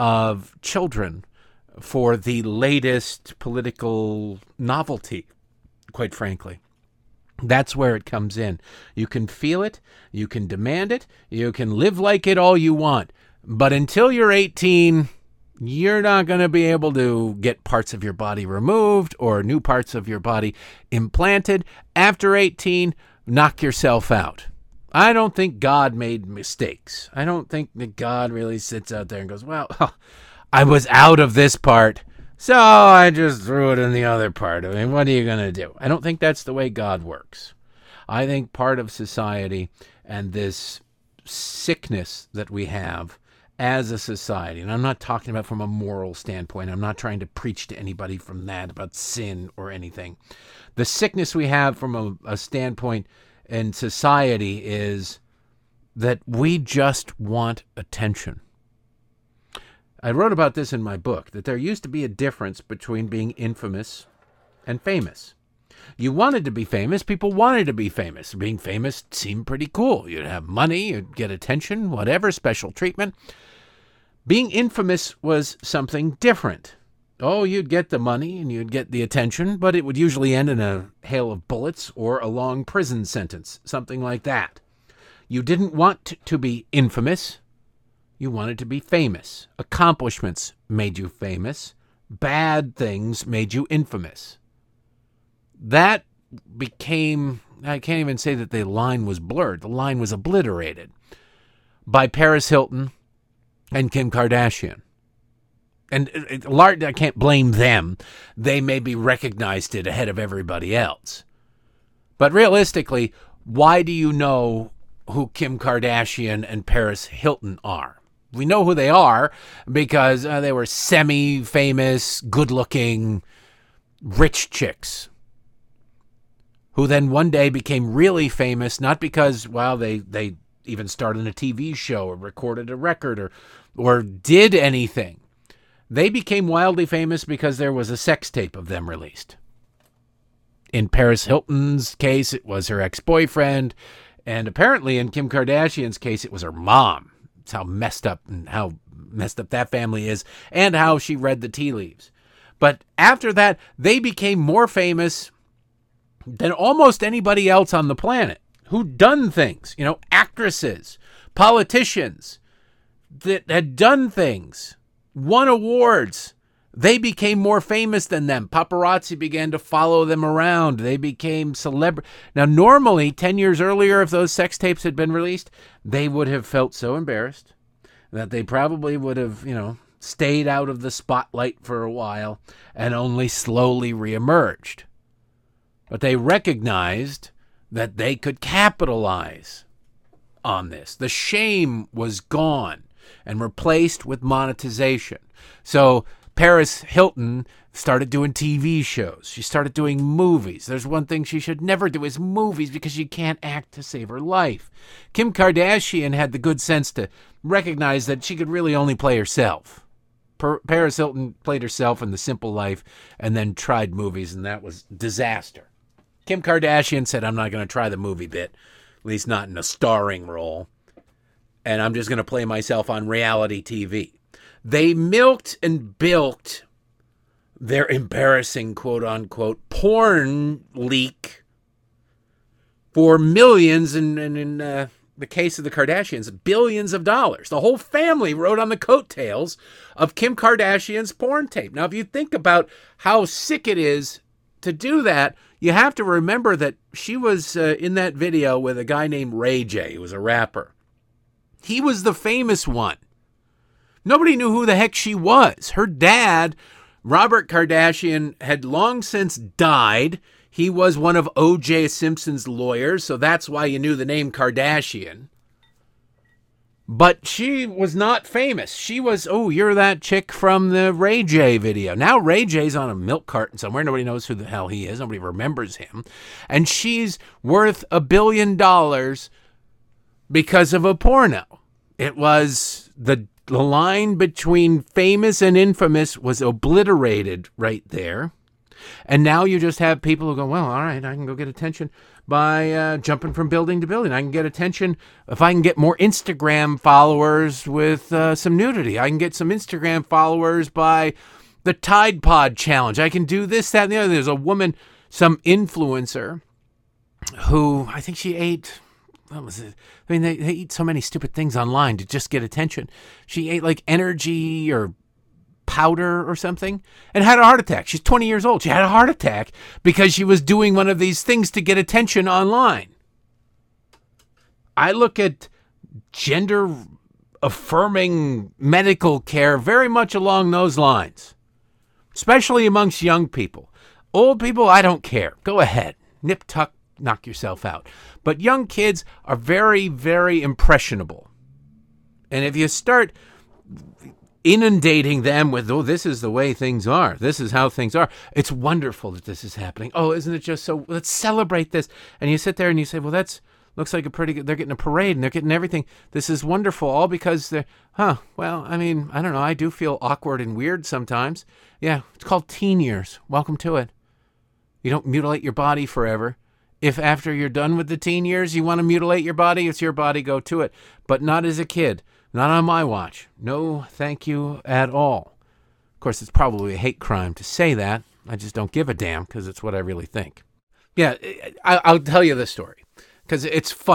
of children for the latest political novelty, quite frankly. That's where it comes in. You can feel it. You can demand it. You can live like it all you want. But until you're 18, you're not going to be able to get parts of your body removed or new parts of your body implanted. After 18, knock yourself out. I don't think God made mistakes. I don't think that God really sits out there and goes, well, I was out of this part, so I just threw it in the other part. I mean, what are you going to do? I don't think that's the way God works. I think part of society and this sickness that we have as a society, and I'm not talking about from a moral standpoint. I'm not trying to preach to anybody from that about sin or anything. The sickness we have from a standpoint in society is that we just want attention. I wrote about this in my book, that there used to be a difference between being infamous and famous. You wanted to be famous. People wanted to be famous. Being famous seemed pretty cool. You'd have money, you'd get attention, whatever, special treatment. Being infamous was something different. Oh, you'd get the money and you'd get the attention, but it would usually end in a hail of bullets or a long prison sentence, something like that. You didn't want to be infamous. You wanted to be famous. Accomplishments made you famous. bad things made you infamous. That became, I can't even say that the line was blurred. The line was obliterated by Paris Hilton and Kim Kardashian. And I can't blame them. They maybe recognized it ahead of everybody else. But realistically, why do you know who Kim Kardashian and Paris Hilton are? We know who they are because they were semi-famous, good-looking, rich chicks who then one day became really famous, not because, well, they even started a TV show or recorded a record or did anything. They became wildly famous because there was a sex tape of them released. In Paris Hilton's case, it was her ex-boyfriend. And apparently in Kim Kardashian's case, it was her mom. It's how messed up that family is and how she read the tea leaves. But after that, they became more famous than almost anybody else on the planet who'd done things. You know, actresses, politicians that had done things, won awards. They became more famous than them. Paparazzi began to follow them around. They became celebrity. Now, normally, 10 years earlier, if those sex tapes had been released, they would have felt so embarrassed that they probably would have, stayed out of the spotlight for a while and only slowly reemerged. But they recognized that they could capitalize on this. The shame was gone and replaced with monetization. So Paris Hilton started doing TV shows. She started doing movies. There's one thing she should never do is movies because she can't act to save her life. Kim Kardashian had the good sense to recognize that she could really only play herself. Paris Hilton played herself in The Simple Life and then tried movies, and that was disaster. Kim Kardashian said, I'm not going to try the movie bit, at least not in a starring role, and I'm just going to play myself on reality TV. They milked and bilked their embarrassing, quote-unquote, porn leak for millions, and in the case of the Kardashians, billions of dollars. The whole family rode on the coattails of Kim Kardashian's porn tape. Now, if you think about how sick it is to do that, you have to remember that she was in that video with a guy named Ray J, who was a rapper. He was the famous one. Nobody knew who the heck she was. Her dad, Robert Kardashian, had long since died. He was one of O.J. Simpson's lawyers, so that's why you knew the name Kardashian. But she was not famous. She was, you're that chick from the Ray J video. Now Ray J's on a milk carton somewhere. Nobody knows who the hell he is. Nobody remembers him. And she's worth $1 billion because of a porno. It was the line between famous and infamous was obliterated right there. And now you just have people who go, well, all right, I can go get attention by jumping from building to building. I can get attention if I can get more Instagram followers with some nudity. I can get some Instagram followers by the Tide Pod Challenge. I can do this, that, and the other. There's a woman, some influencer, who I think she ate... What was it? I mean, they eat so many stupid things online to just get attention. She ate like energy or powder or something and had a heart attack. She's 20 years old. She had a heart attack because she was doing one of these things to get attention online. I look at gender affirming medical care very much along those lines, especially amongst young people. Old people, I don't care. Go ahead. Nip tuck. Knock yourself out. But young kids are very, very impressionable. And if you start inundating them with, this is the way things are. This is how things are. It's wonderful that this is happening. Isn't it just so, let's celebrate this. And you sit there and you say, well, that's looks like a pretty good, they're getting a parade and they're getting everything. This is wonderful. All because they're, well, I mean, I don't know. I do feel awkward and weird sometimes. Yeah, it's called teen years. Welcome to it. You don't mutilate your body forever. If after you're done with the teen years, you want to mutilate your body, it's your body, go to it. But not as a kid. Not on my watch. No, thank you at all. Of course, it's probably a hate crime to say that. I just don't give a damn because it's what I really think. Yeah, I'll tell you this story because it's funny.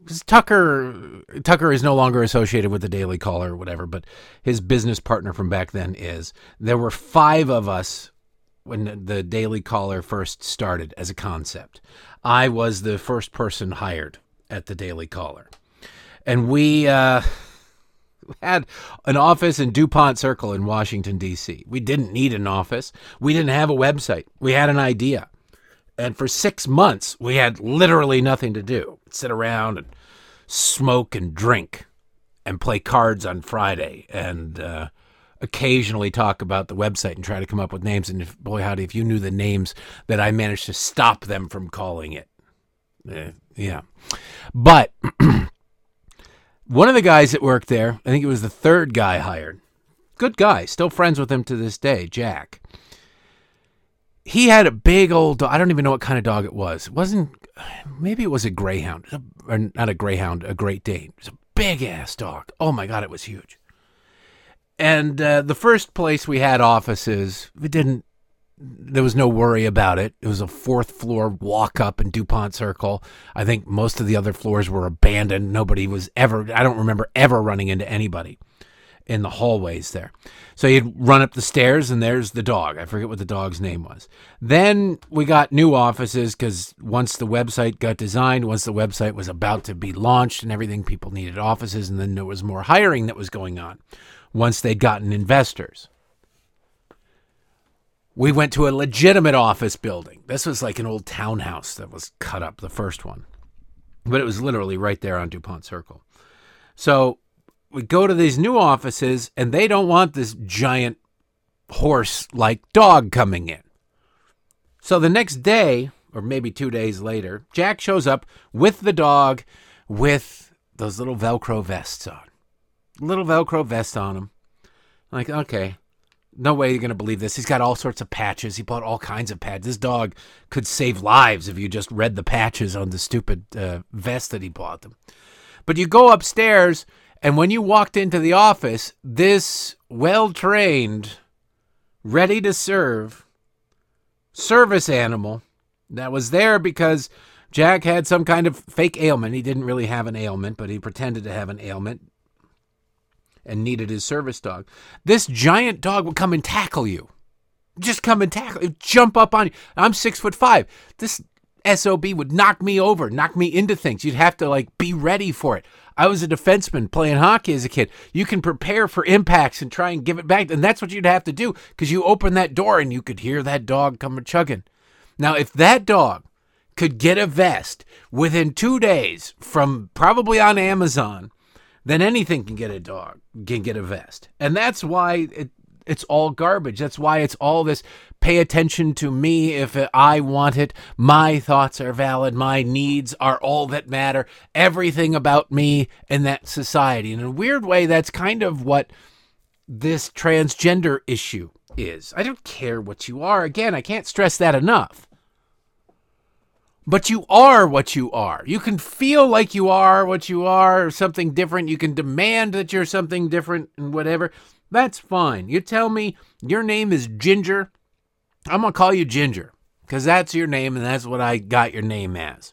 'cause Tucker is no longer associated with the Daily Caller or whatever, but his business partner from back then is. There were 5 of us when the Daily Caller first started as a concept. I was the first person hired at the Daily Caller. And we had an office in DuPont Circle in Washington, D.C. We didn't need an office. We didn't have a website. We had an idea. And for 6 months, we had literally nothing to do. Sit around and smoke and drink and play cards on Friday and occasionally talk about the website and try to come up with names. And boy, howdy, if you knew the names that I managed to stop them from calling it. Yeah. But one of the guys that worked there, I think it was the 3rd guy hired. Good guy, still friends with him to this day, Jack. He had a big old dog. I don't even know what kind of dog it was. Maybe it was a greyhound. Or not a greyhound, a Great Dane. It was a big-ass dog. Oh, my God, it was huge. And the first place we had offices, there was no worry about it. It was a 4th floor walk up in DuPont Circle. I think most of the other floors were abandoned. Nobody was I don't remember ever running into anybody in the hallways there. So you'd run up the stairs and there's the dog. I forget what the dog's name was. Then we got new offices because once the website got designed, once the website was about to be launched and everything, people needed offices, and then there was more hiring that was going on once they'd gotten investors. We went to a legitimate office building. This was like an old townhouse that was cut up, the first one. But it was literally right there on DuPont Circle. So we go to these new offices, and they don't want this giant horse-like dog coming in. So the next day, or maybe 2 days later, Jack shows up with the dog with those little Velcro vests on. Little Velcro vest on him. Like, okay, no way you're going to believe this. He's got all sorts of patches. He bought all kinds of patches. This dog could save lives if you just read the patches on the stupid vest that he bought them. But you go upstairs, and when you walked into the office, this well-trained, ready-to-serve service animal that was there because Jack had some kind of fake ailment. He didn't really have an ailment, but he pretended to have an ailment and needed his service dog. This giant dog would come and tackle you. Just come and tackle you, jump up on you. I'm 6'5". This SOB would knock me over, knock me into things. You'd have to be ready for it. I was a defenseman playing hockey as a kid. You can prepare for impacts and try and give it back. And that's what you'd have to do because you open that door and you could hear that dog come chugging. Now, if that dog could get a vest within 2 days from probably on Amazon, then anything can get a vest. And that's why it's all garbage. That's why it's all this pay attention to me if I want it. My thoughts are valid. My needs are all that matter. Everything about me and that society. And in a weird way, that's kind of what this transgender issue is. I don't care what you are. Again, I can't stress that enough. But you are what you are. You can feel like you are what you are, or something different. You can demand that you're something different and whatever. That's fine. You tell me your name is Ginger, I'm going to call you Ginger because that's your name and that's what I got your name as.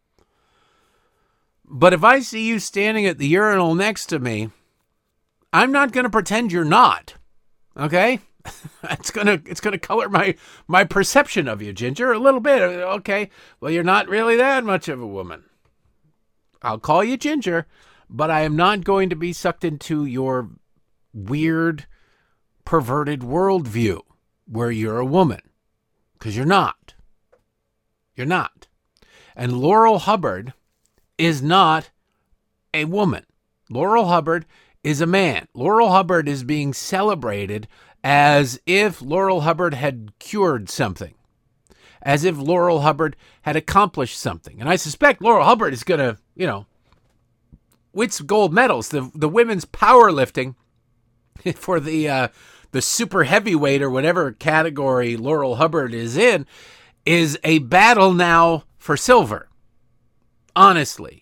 But if I see you standing at the urinal next to me, I'm not going to pretend you're not. Okay? It's gonna color my perception of you, Ginger, a little bit. Okay, well, you're not really that much of a woman. I'll call you Ginger, but I am not going to be sucked into your weird, perverted worldview where you're a woman, because you're not. You're not. And Laurel Hubbard is not a woman. Laurel Hubbard is a man. Laurel Hubbard is being celebrated as if Laurel Hubbard had cured something, as if Laurel Hubbard had accomplished something. And I suspect Laurel Hubbard is going to, wins gold medals. The women's powerlifting for the super heavyweight or whatever category Laurel Hubbard is in is a battle now for silver, honestly.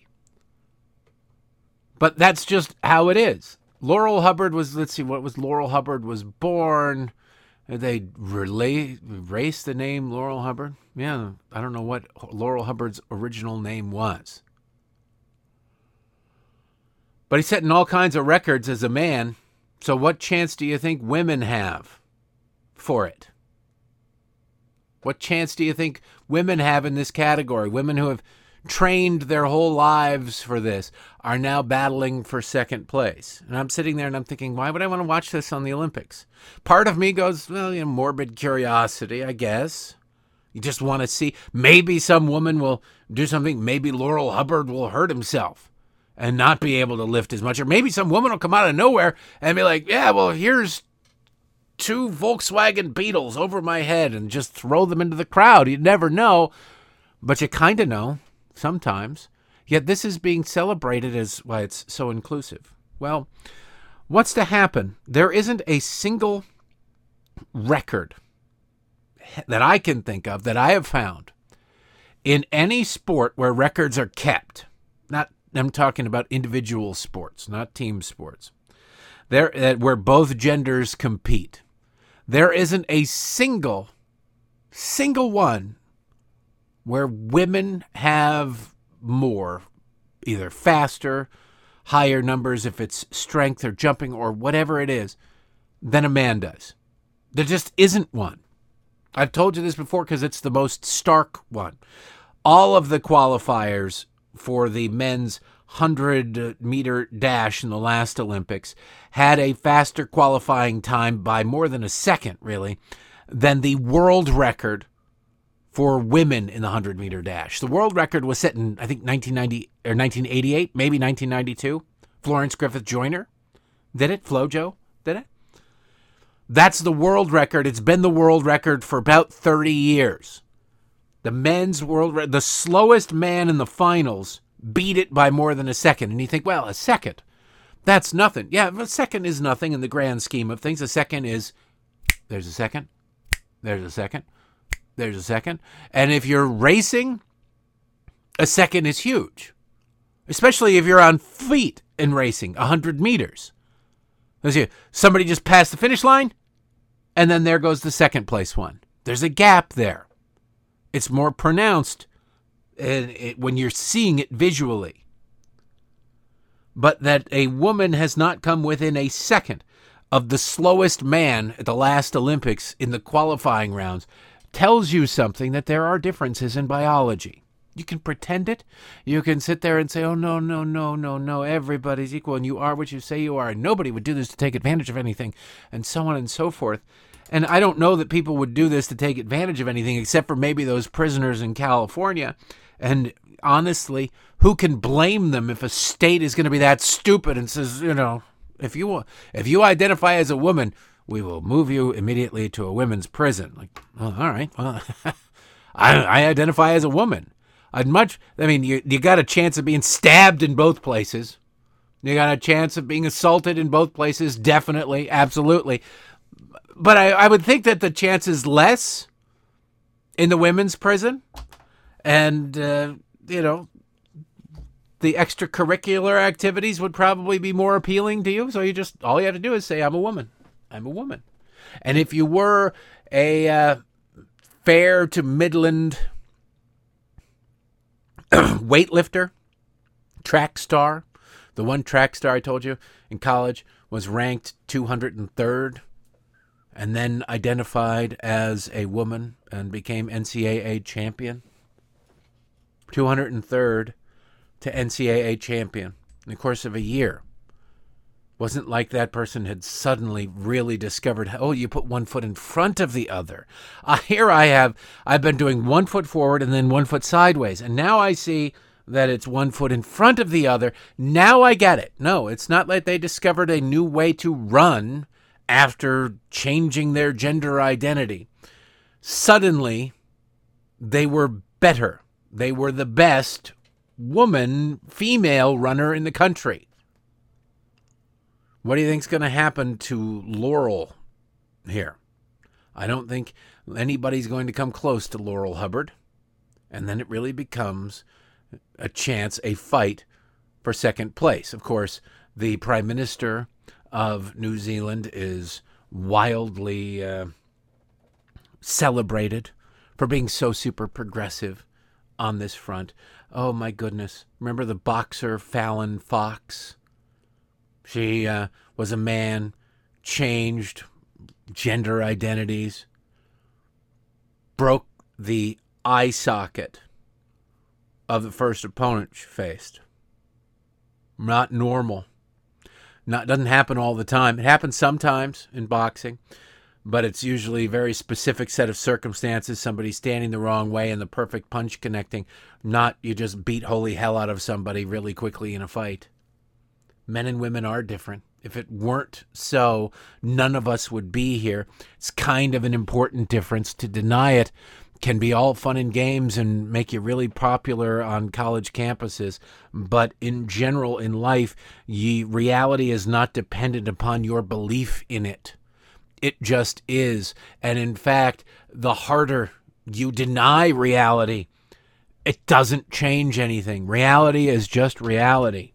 But that's just how it is. Laurel Hubbard was, Laurel Hubbard was born. They erased the name Laurel Hubbard. Yeah, I don't know what Laurel Hubbard's original name was. But he's setting all kinds of records as a man. So what chance do you think women have for it? What chance do you think women have in this category? Women who have trained their whole lives for this are now battling for second place. And I'm sitting there and I'm thinking, why would I want to watch this on the Olympics? Part of me goes, well, morbid curiosity, I guess. You just want to see. Maybe some woman will do something. Maybe Laurel Hubbard will hurt himself and not be able to lift as much. Or maybe some woman will come out of nowhere and be like, yeah, well, here's 2 Volkswagen Beetles over my head, and just throw them into the crowd. You never know, but you kind of know sometimes. Yet this is being celebrated as why it's so inclusive. Well, what's to happen? There isn't a single record that I can think of that I have found in any sport where records are kept. Not, I'm talking about individual sports, not team sports. Where both genders compete. There isn't a single one where women have more, either faster, higher numbers if it's strength or jumping or whatever it is, than a man does. There just isn't one. I've told you this before because it's the most stark one. All of the qualifiers for the men's 100-meter dash in the last Olympics had a faster qualifying time by more than a second, really, than the world record for women in the 100-meter dash. The world record was set in, I think, 1990 or 1988, maybe 1992. Florence Griffith Joyner did it. Flojo did it. That's the world record. It's been the world record for about 30 years. The men's world record, the slowest man in the finals beat it by more than a second. And you think, well, a second, that's nothing. Yeah, a second is nothing in the grand scheme of things. A second is, there's a second, there's a second, there's a second. And if you're racing, a second is huge, especially if you're on feet in racing, 100 meters. Somebody just passed the finish line, and then there goes the second place one. There's a gap there. It's more pronounced when you're seeing it visually. But that a woman has not come within a second of the slowest man at the last Olympics in the qualifying rounds tells you something, that there are differences in biology. You can pretend it. You can sit there and say, oh, no, everybody's equal, and you are what you say you are, and nobody would do this to take advantage of anything, and so on and so forth. And I don't know that people would do this to take advantage of anything, except for maybe those prisoners in California. And honestly, who can blame them if a state is going to be that stupid and says, if you identify as a woman, we will move you immediately to a women's prison. Like, well, all right, well, I identify as a woman. You got a chance of being stabbed in both places. You got a chance of being assaulted in both places, definitely, absolutely. But I would think that the chance is less in the women's prison. And, the extracurricular activities would probably be more appealing to you. So all you have to do is say, I'm a woman. I'm a woman. And if you were a fair to Midland weightlifter, track star, the one track star I told you in college was ranked 203rd and then identified as a woman and became NCAA champion. 203rd to NCAA champion in the course of a year. Wasn't like that person had suddenly really discovered, you put one foot in front of the other. Here I've been doing 1 foot forward and then 1 foot sideways. And now I see that it's 1 foot in front of the other. Now I get it. No, it's not like they discovered a new way to run after changing their gender identity. Suddenly, they were better. They were the best female runner in the country. What do you think's going to happen to Laurel here? I don't think anybody's going to come close to Laurel Hubbard. And then it really becomes a fight for second place. Of course, the Prime Minister of New Zealand is wildly celebrated for being so super progressive on this front. Oh, my goodness. Remember the boxer Fallon Fox? She was a man, changed gender identities, broke the eye socket of the first opponent she faced. Not normal. Doesn't happen all the time. It happens sometimes in boxing, but it's usually a very specific set of circumstances, somebody standing the wrong way and the perfect punch connecting, not you just beat holy hell out of somebody really quickly in a fight. Men and women are different. If it weren't so, none of us would be here. It's kind of an important difference. To deny it can be all fun and games and make you really popular on college campuses. But in general, in life, reality is not dependent upon your belief in it. It just is. And in fact, the harder you deny reality, it doesn't change anything. Reality is just reality.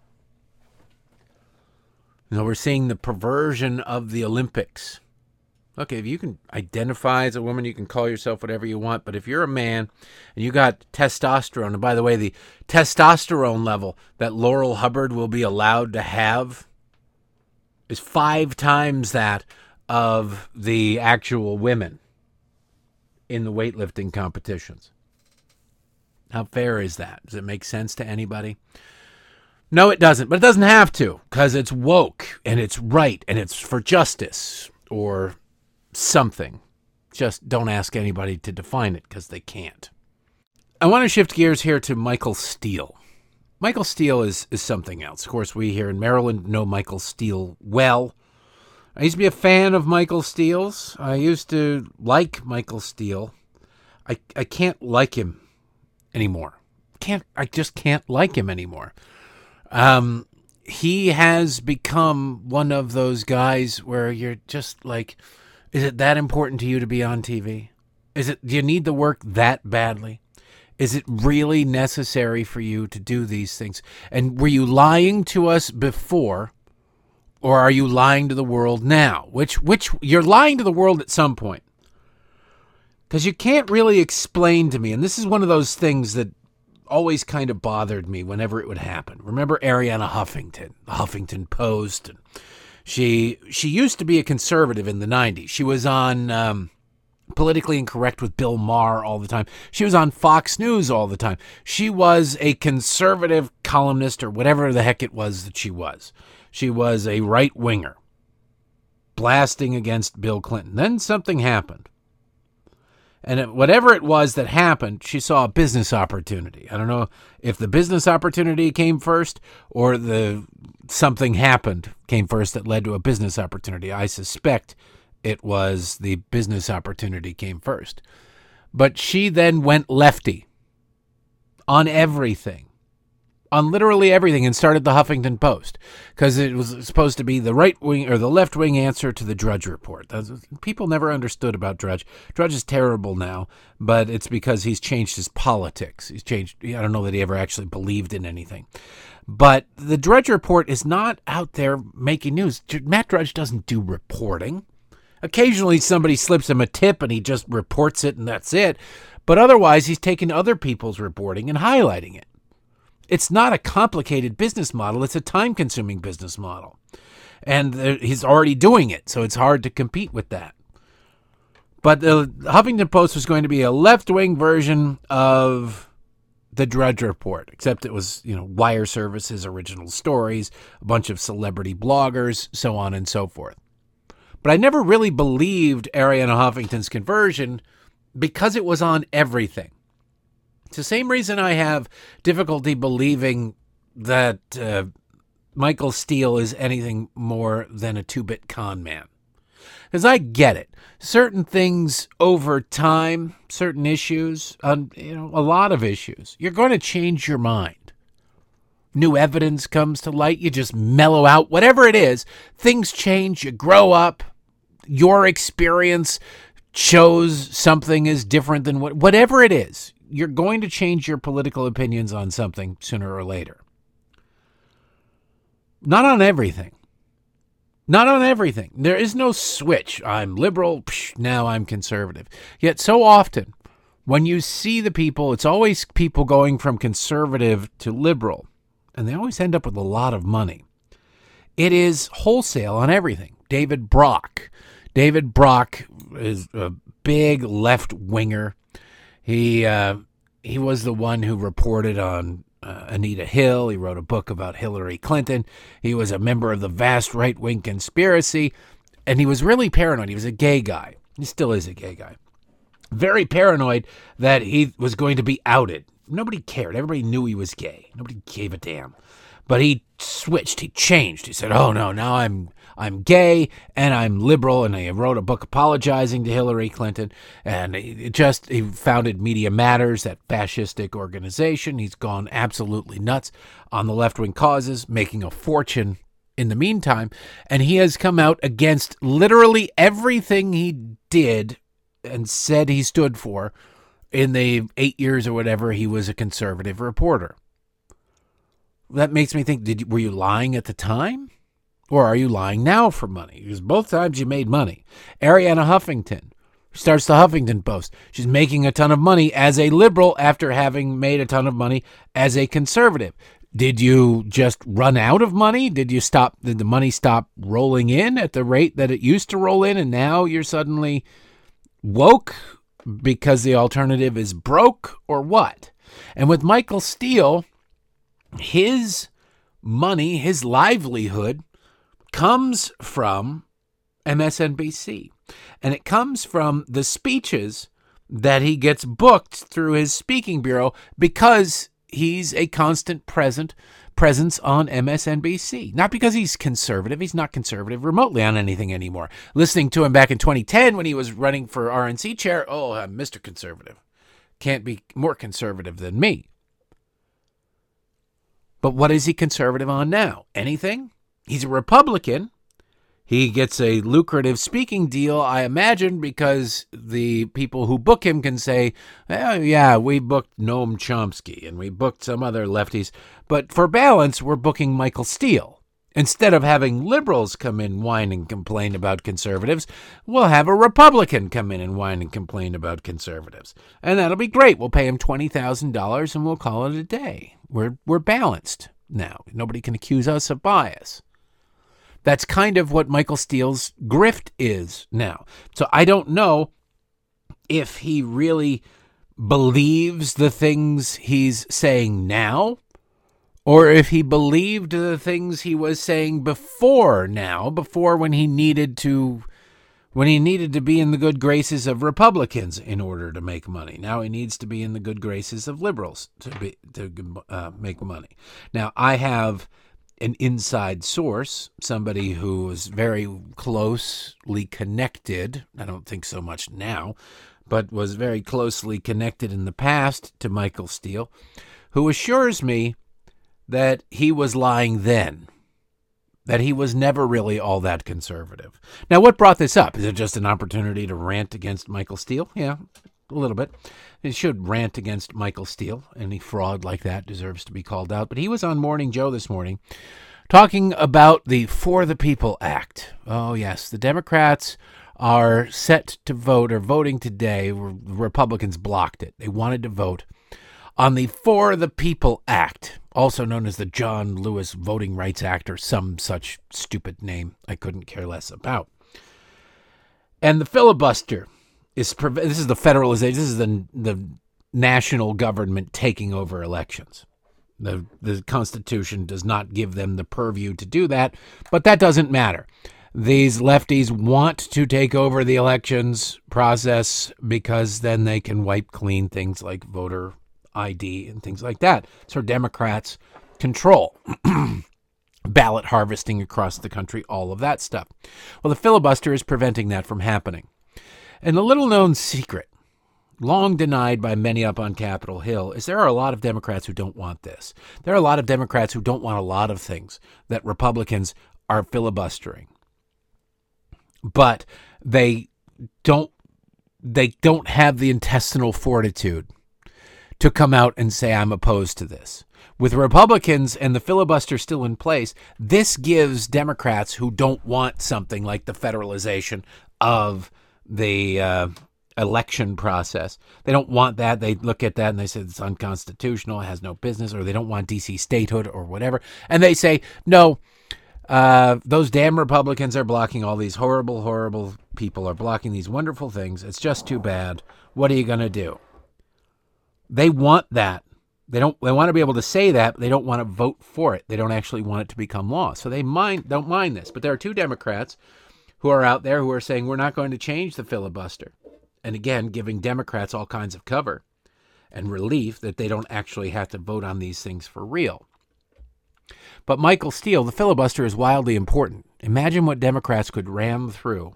So we're seeing the perversion of the Olympics. Okay, if you can identify as a woman, you can call yourself whatever you want. But if you're a man and you got testosterone, and by the way, the testosterone level that Laurel Hubbard will be allowed to have is 5 times that of the actual women in the weightlifting competitions. How fair is that? Does it make sense to anybody? No, it doesn't. But it doesn't have to, because it's woke and it's right and it's for justice or something. Just don't ask anybody to define it, because they can't. I want to shift gears here to Michael Steele. Michael Steele is something else. Of course, we here in Maryland know Michael Steele well. I used to be a fan of Michael Steele's. I used to like Michael Steele. I can't like him anymore. I just can't like him anymore. He has become one of those guys where you're just like, is it that important to you to be on TV? Do you need the work that badly? Is it really necessary for you to do these things? And were you lying to us before, or are you lying to the world now? Which you're lying to the world at some point. Because you can't really explain to me, and this is one of those things that always kind of bothered me whenever it would happen. Remember Arianna Huffington, the Huffington Post? And she used to be a conservative in the 90s. She was on Politically Incorrect with Bill Maher all the time. She was on Fox News all the time. She was a conservative columnist, or whatever the heck it was that she was. She was a right-winger, blasting against Bill Clinton. Then something happened. And whatever it was that happened, she saw a business opportunity. I don't know if the business opportunity came first or something happened came first that led to a business opportunity. I suspect it was the business opportunity came first. But she then went lefty on everything, on literally everything, and started the Huffington Post because it was supposed to be the right wing or the left wing answer to the Drudge Report. People never understood about Drudge. Drudge is terrible now, but it's because he's changed his politics. He's changed. I don't know that he ever actually believed in anything. But the Drudge Report is not out there making news. Matt Drudge doesn't do reporting. Occasionally somebody slips him a tip and he just reports it and that's it. But otherwise he's taking other people's reporting and highlighting it. It's not a complicated business model. It's a time-consuming business model. And he's already doing it, so it's hard to compete with that. But the Huffington Post was going to be a left-wing version of the Drudge Report, except it was, wire services, original stories, a bunch of celebrity bloggers, so on and so forth. But I never really believed Arianna Huffington's conversion because it was on everything. It's the same reason I have difficulty believing that Michael Steele is anything more than a 2-bit con man. Because I get it. Certain things over time, certain issues, a lot of issues, you're going to change your mind. New evidence comes to light, you just mellow out. Whatever it is, things change, you grow up, your experience shows something is different than whatever it is. You're going to change your political opinions on something sooner or later. Not on everything. Not on everything. There is no switch. I'm liberal, now I'm conservative. Yet so often, when you see the people, it's always people going from conservative to liberal, and they always end up with a lot of money. It is wholesale on everything. David Brock. David Brock is a big left-winger. He was the one who reported on Anita Hill. He wrote a book about Hillary Clinton. He was a member of the vast right-wing conspiracy, and he was really paranoid. He was a gay guy. He still is a gay guy. Very paranoid that he was going to be outed. Nobody cared. Everybody knew he was gay. Nobody gave a damn. But he switched. He changed. He said, "Oh no, now I'm gay and I'm liberal." And he wrote a book apologizing to Hillary Clinton. And he founded Media Matters, that fascistic organization. He's gone absolutely nuts on the left-wing causes, making a fortune in the meantime. And he has come out against literally everything he did and said he stood for in the 8 years or whatever he was a conservative reporter. That makes me think, were you lying at the time? Or are you lying now for money? Because both times you made money. Arianna Huffington starts the Huffington Post. She's making a ton of money as a liberal after having made a ton of money as a conservative. Did you just run out of money? Did the money stop rolling in at the rate that it used to roll in, and now you're suddenly woke because the alternative is broke, or what? And with Michael Steele, his money, his livelihood comes from MSNBC. And it comes from the speeches that he gets booked through his speaking bureau because he's a constant presence on MSNBC. Not because he's conservative. He's not conservative remotely on anything anymore. Listening to him back in 2010 when he was running for RNC chair, oh, I'm Mr. Conservative. Can't be more conservative than me. But what is he conservative on now? Anything? He's a Republican. He gets a lucrative speaking deal, I imagine, because the people who book him can say, oh, yeah, we booked Noam Chomsky and we booked some other lefties. But for balance, we're booking Michael Steele. Instead of having liberals come in, whine and complain about conservatives, we'll have a Republican come in and whine and complain about conservatives. And that'll be great. We'll pay him $20,000 and we'll call it a day. We're balanced now. Nobody can accuse us of bias. That's kind of what Michael Steele's grift is now. So I don't know if he really believes the things he's saying now, or if he believed the things he was saying before when he needed to be in the good graces of Republicans in order to make money. Now he needs to be in the good graces of liberals to make money. Now I have an inside source, somebody who is very closely connected. I don't think so much now, but was very closely connected in the past to Michael Steele, who assures me that he was lying then, that he was never really all that conservative. Now, what brought this up? Is it just an opportunity to rant against Michael Steele? Yeah, a little bit. He should rant against Michael Steele. Any fraud like that deserves to be called out. But he was on Morning Joe this morning talking about the For the People Act. Oh, yes, the Democrats are set to vote, or voting today. Republicans blocked it. They wanted to vote on the For the People Act, also known as the John Lewis Voting Rights Act, or some such stupid name I couldn't care less about. And the filibuster this is the federalization. This is the national government taking over elections. The Constitution does not give them the purview to do that, but that doesn't matter. These lefties want to take over the elections process because then they can wipe clean things like voter ID and things like that. So Democrats control ballot harvesting across the country, all of that stuff. Well, the filibuster is preventing that from happening. And the little-known secret, long denied by many up on Capitol Hill, is there are a lot of Democrats who don't want this. There are a lot of Democrats who don't want a lot of things that Republicans are filibustering. But they don't have the intestinal fortitude to come out and say, I'm opposed to this. With Republicans and the filibuster still in place, this gives Democrats who don't want something like the federalization of the election process. They don't want that. They look at that and they say it's unconstitutional, it has no business, or they don't want DC statehood or whatever. And they say, no, Those damn Republicans are blocking all these horrible, horrible people are blocking these wonderful things. It's just too bad. What are you going to do? They want that. They want to be able to say that, but they don't want to vote for it. They don't actually want it to become law. So they don't mind this. But there are two Democrats who are out there who are saying we're not going to change the filibuster. And again, giving Democrats all kinds of cover and relief that they don't actually have to vote on these things for real. But Michael Steele, the filibuster is wildly important. Imagine what Democrats could ram through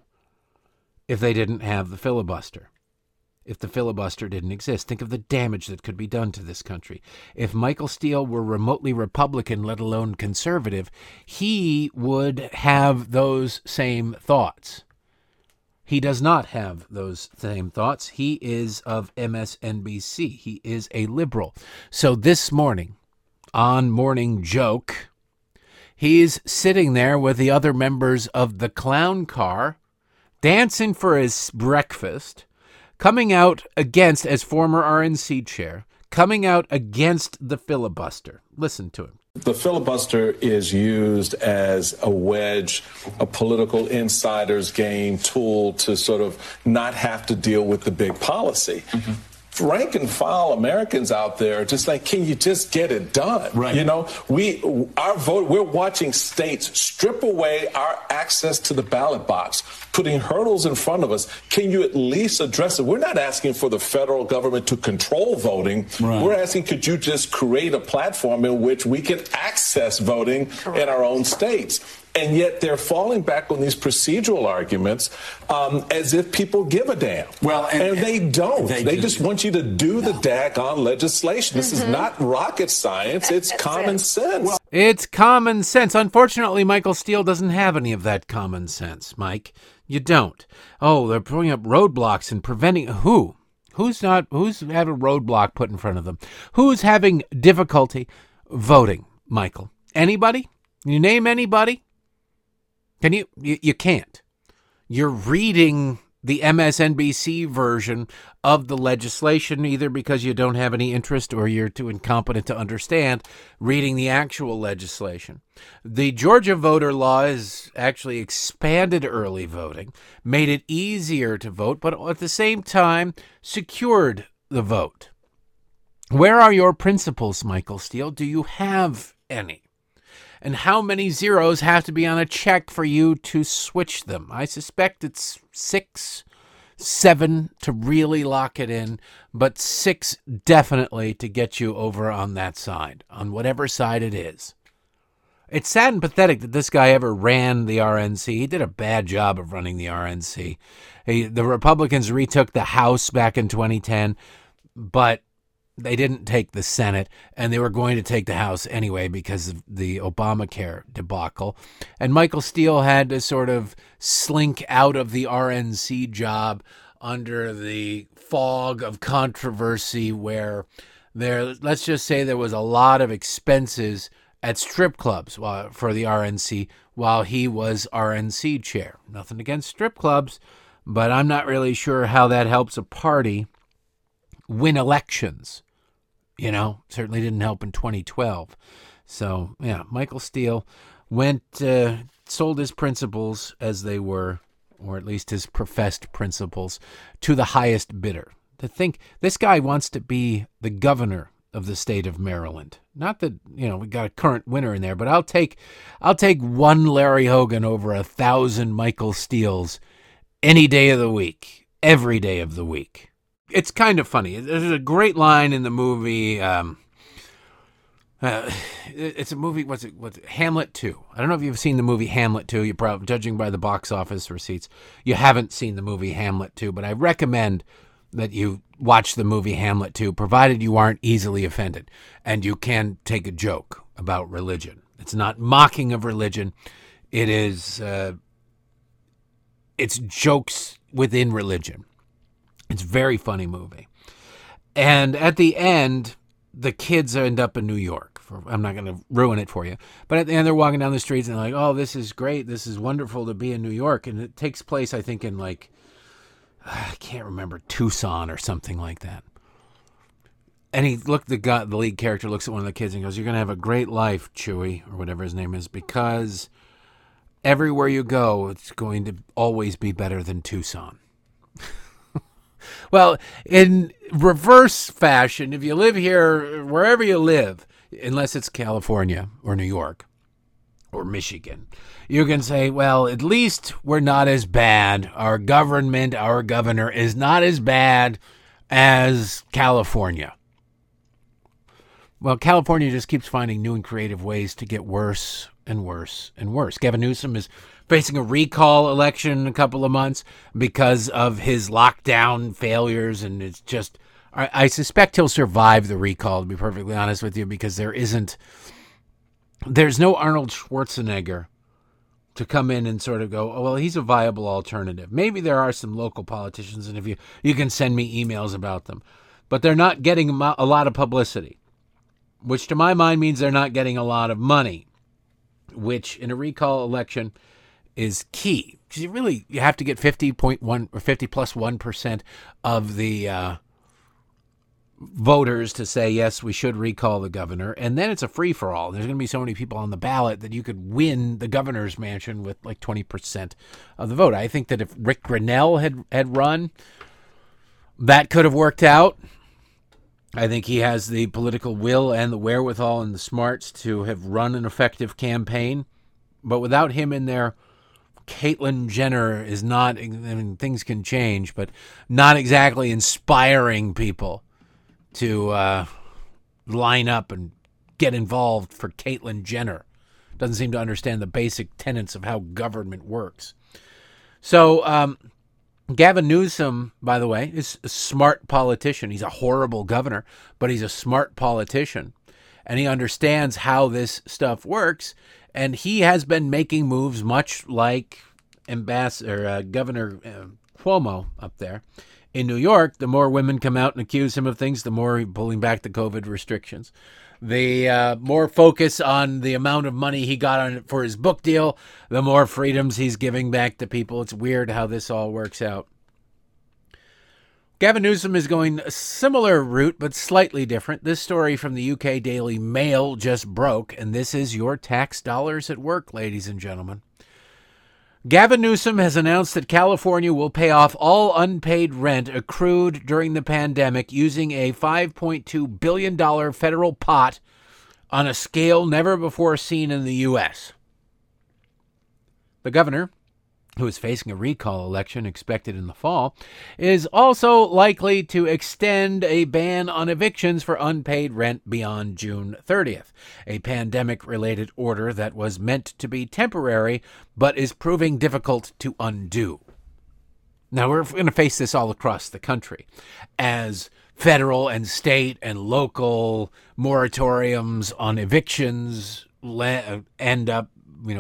if they didn't have the filibuster. If the filibuster didn't exist, think of the damage that could be done to this country. If Michael Steele were remotely Republican, let alone conservative, he would have those same thoughts. He does not have those same thoughts. He is of MSNBC. He is a liberal. So this morning, on Morning Joke, he's sitting there with the other members of the clown car, dancing for his breakfast, coming out against, as former RNC chair, coming out against the filibuster. Listen to him. The filibuster is used as a wedge, a political insider's game tool to sort of not have to deal with the big policy. Mm-hmm. Rank and file Americans out there are just like, can you just get it done? Right. You know, we're watching states strip away our access to the ballot box, putting hurdles in front of us. Can you at least address it? We're not asking for the federal government to control voting. Right. We're asking, could you just create a platform in which we can access voting in our own states? And yet they're falling back on these procedural arguments as if people give a damn. Well, and they don't. They just want you to do the daggone legislation. This is not rocket science. It's common sense. It's common sense. Unfortunately, Michael Steele doesn't have any of that common sense, Mike. You don't. Oh, they're putting up roadblocks and preventing who? Who's had a roadblock put in front of them? Who's having difficulty voting, Michael? Anybody? You name anybody? Can you? You can't. You're reading the MSNBC version of the legislation either because you don't have any interest or you're too incompetent to understand reading the actual legislation. The Georgia voter law has actually expanded early voting, made it easier to vote, but at the same time secured the vote. Where are your principles, Michael Steele? Do you have any? And how many zeros have to be on a check for you to switch them? I suspect it's 6, 7 to really lock it in, but 6 definitely to get you over on that side, on whatever side it is. It's sad and pathetic that this guy ever ran the RNC. He did a bad job of running the RNC. The Republicans retook the House back in 2010, but they didn't take the Senate, and they were going to take the House anyway because of the Obamacare debacle. And Michael Steele had to sort of slink out of the RNC job under the fog of controversy where let's just say there was a lot of expenses at strip clubs for the RNC while he was RNC chair. Nothing against strip clubs, but I'm not really sure how that helps a party win elections. You know, certainly didn't help in 2012. So, yeah, Michael Steele sold his principles as they were, or at least his professed principles, to the highest bidder. To think this guy wants to be the governor of the state of Maryland. Not that, we got a current winner in there, but I'll take one Larry Hogan over 1,000 Michael Steeles any day of the week, every day of the week. It's kind of funny. There's a great line in the movie. It's a movie. What's it? Hamlet 2. I don't know if you've seen the movie Hamlet 2. You're probably, judging by the box office receipts, you haven't seen the movie Hamlet 2. But I recommend that you watch the movie Hamlet 2, provided you aren't easily offended and you can take a joke about religion. It's not mocking of religion. It is. It's jokes within religion. It's a very funny movie. And at the end, the kids end up in New York. I'm not going to ruin it for you. But at the end, they're walking down the streets and they're like, oh, this is great. This is wonderful to be in New York. And it takes place, I think, in I can't remember, Tucson or something like that. And the lead character looks at one of the kids and goes, you're going to have a great life, Chewie, or whatever his name is, because everywhere you go, it's going to always be better than Tucson. Well, in reverse fashion, if you live here, wherever you live, unless it's California or New York or Michigan, you can say, well, at least we're not as bad. Our government, our governor is not as bad as California. Well, California just keeps finding new and creative ways to get worse and worse and worse. Gavin Newsom is facing a recall election in a couple of months because of his lockdown failures, and it's just, I suspect he'll survive the recall, to be perfectly honest with you, because there's no Arnold Schwarzenegger to come in and sort of go, oh, well, he's a viable alternative. Maybe there are some local politicians, and if you can send me emails about them, but they're not getting a lot of publicity, which to my mind means they're not getting a lot of money, which in a recall election is key. Because you have to get 50.1 or 50 plus 1% of the voters to say, yes, we should recall the governor. And then it's a free-for-all. There's going to be so many people on the ballot that you could win the governor's mansion with like 20% of the vote. I think that if Rick Grinnell had run, that could have worked out. I think he has the political will and the wherewithal and the smarts to have run an effective campaign. But without him in there, Caitlyn Jenner is not, I mean, things can change, but not exactly inspiring people to line up and get involved for Caitlyn Jenner. Doesn't seem to understand the basic tenets of how government works. So Gavin Newsom, by the way, is a smart politician. He's a horrible governor, but he's a smart politician. And he understands how this stuff works. And he has been making moves much like Governor Cuomo up there in New York. The more women come out and accuse him of things, the more he's pulling back the COVID restrictions. The more focus on the amount of money he got on for his book deal, the more freedoms he's giving back to people. It's weird how this all works out. Gavin Newsom is going a similar route, but slightly different. This story from the UK Daily Mail just broke, and this is your tax dollars at work, ladies and gentlemen. Gavin Newsom has announced that California will pay off all unpaid rent accrued during the pandemic using a $5.2 billion federal pot on a scale never before seen in the U.S. The governor, who is facing a recall election expected in the fall, is also likely to extend a ban on evictions for unpaid rent beyond June 30th, a pandemic-related order that was meant to be temporary but is proving difficult to undo. Now, we're going to face this all across the country as federal and state and local moratoriums on evictions end up,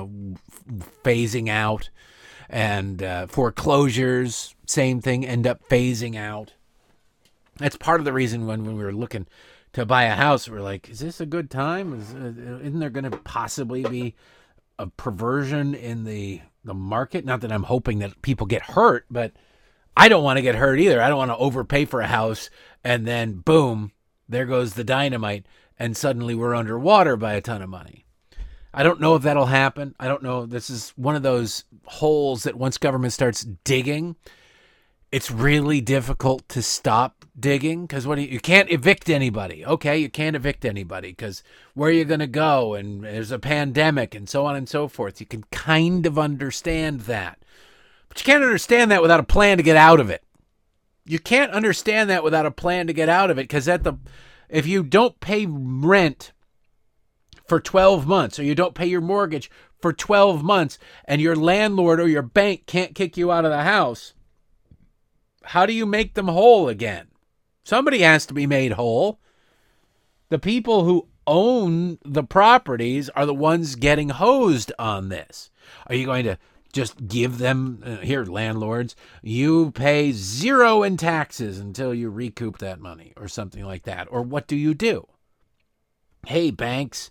phasing out. And foreclosures, same thing, end up phasing out. That's part of the reason when we were looking to buy a house, we're like, is this a good time? Isn't there going to possibly be a perversion in the market? Not that I'm hoping that people get hurt, but I don't want to get hurt either. I don't want to overpay for a house and then, boom, there goes the dynamite, and suddenly we're underwater by a ton of money. I don't know if that'll happen. I don't know. This is one of those holes that once government starts digging, it's really difficult to stop digging because you can't evict anybody. Okay, you can't evict anybody because where are you going to go? And there's a pandemic and so on and so forth. You can kind of understand that. But you can't understand that without a plan to get out of it. You can't understand that without a plan to get out of it because if you don't pay rent for 12 months, or you don't pay your mortgage for 12 months, and your landlord or your bank can't kick you out of the house, how do you make them whole again? Somebody has to be made whole. The people who own the properties are the ones getting hosed on this. Are you going to just give them, here, landlords, you pay zero in taxes until you recoup that money, or something like that? Or what do you do? Hey, banks,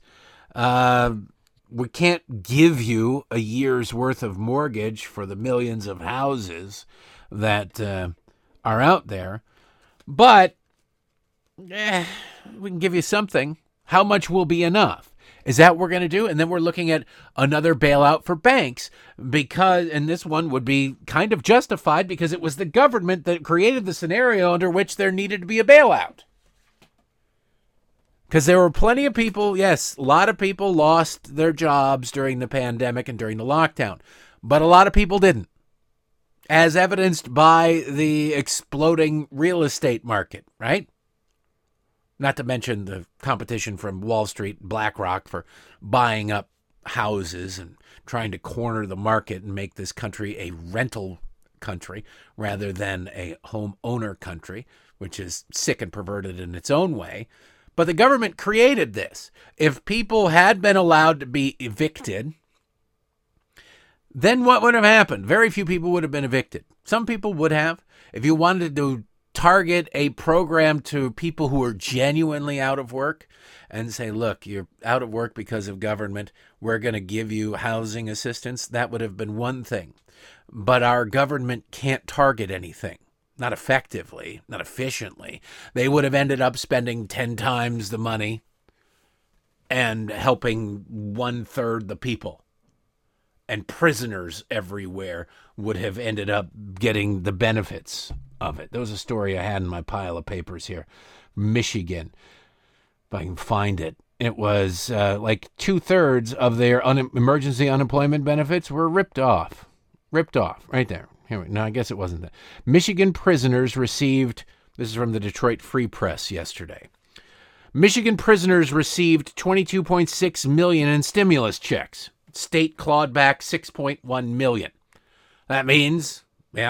we can't give you a year's worth of mortgage for the millions of houses that are out there, but we can give you something. How much will be enough? Is that what we're going to do? And then we're looking at another bailout for banks and this one would be kind of justified because it was the government that created the scenario under which there needed to be a bailout. Because there were plenty of people, yes, a lot of people lost their jobs during the pandemic and during the lockdown, but a lot of people didn't, as evidenced by the exploding real estate market, right? Not to mention the competition from Wall Street, BlackRock for buying up houses and trying to corner the market and make this country a rental country rather than a homeowner country, which is sick and perverted in its own way. But the government created this. If people had been allowed to be evicted, then what would have happened? Very few people would have been evicted. Some people would have. If you wanted to target a program to people who are genuinely out of work and say, look, you're out of work because of government, we're going to give you housing assistance, that would have been one thing. But our government can't target anything. Not effectively, not efficiently. They would have ended up spending 10 times the money and helping 1/3 the people. And prisoners everywhere would have ended up getting the benefits of it. There was a story I had in my pile of papers here. Michigan, if I can find it. It was like 2/3 of their emergency unemployment benefits were ripped off. Ripped off, right there. No, I guess it wasn't that. Michigan prisoners received, this is from the Detroit Free Press yesterday. Michigan prisoners received $22.6 million in stimulus checks. State clawed back $6.1 million. That means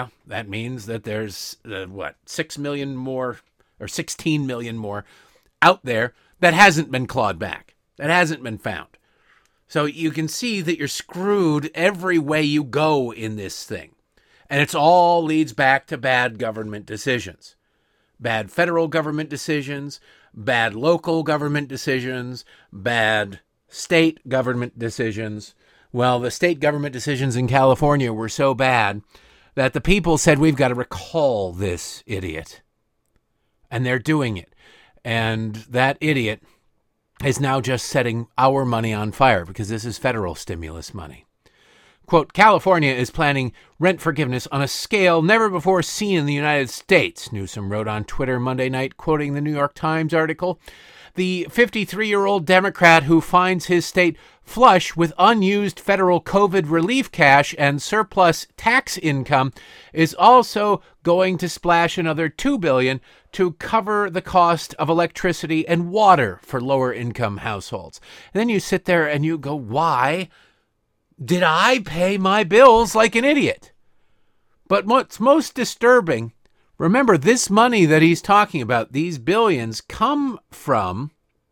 that there's 6 million more or 16 million more out there that hasn't been clawed back, that hasn't been found. So you can see that you're screwed every way you go in this thing. And it's all leads back to bad government decisions. Bad federal government decisions, bad local government decisions, bad state government decisions. Well, the state government decisions in California were so bad that the people said, we've got to recall this idiot. And they're doing it. And that idiot is now just setting our money on fire because this is federal stimulus money. Quote, California is planning rent forgiveness on a scale never before seen in the United States, Newsom wrote on Twitter Monday night, quoting the New York Times article. The 53-year-old Democrat who finds his state flush with unused federal COVID relief cash and surplus tax income is also going to splash another $2 billion to cover the cost of electricity and water for lower-income households. And then you sit there and you go, why did I pay my bills like an idiot? But what's most disturbing, remember, this money that he's talking about, these billions, come from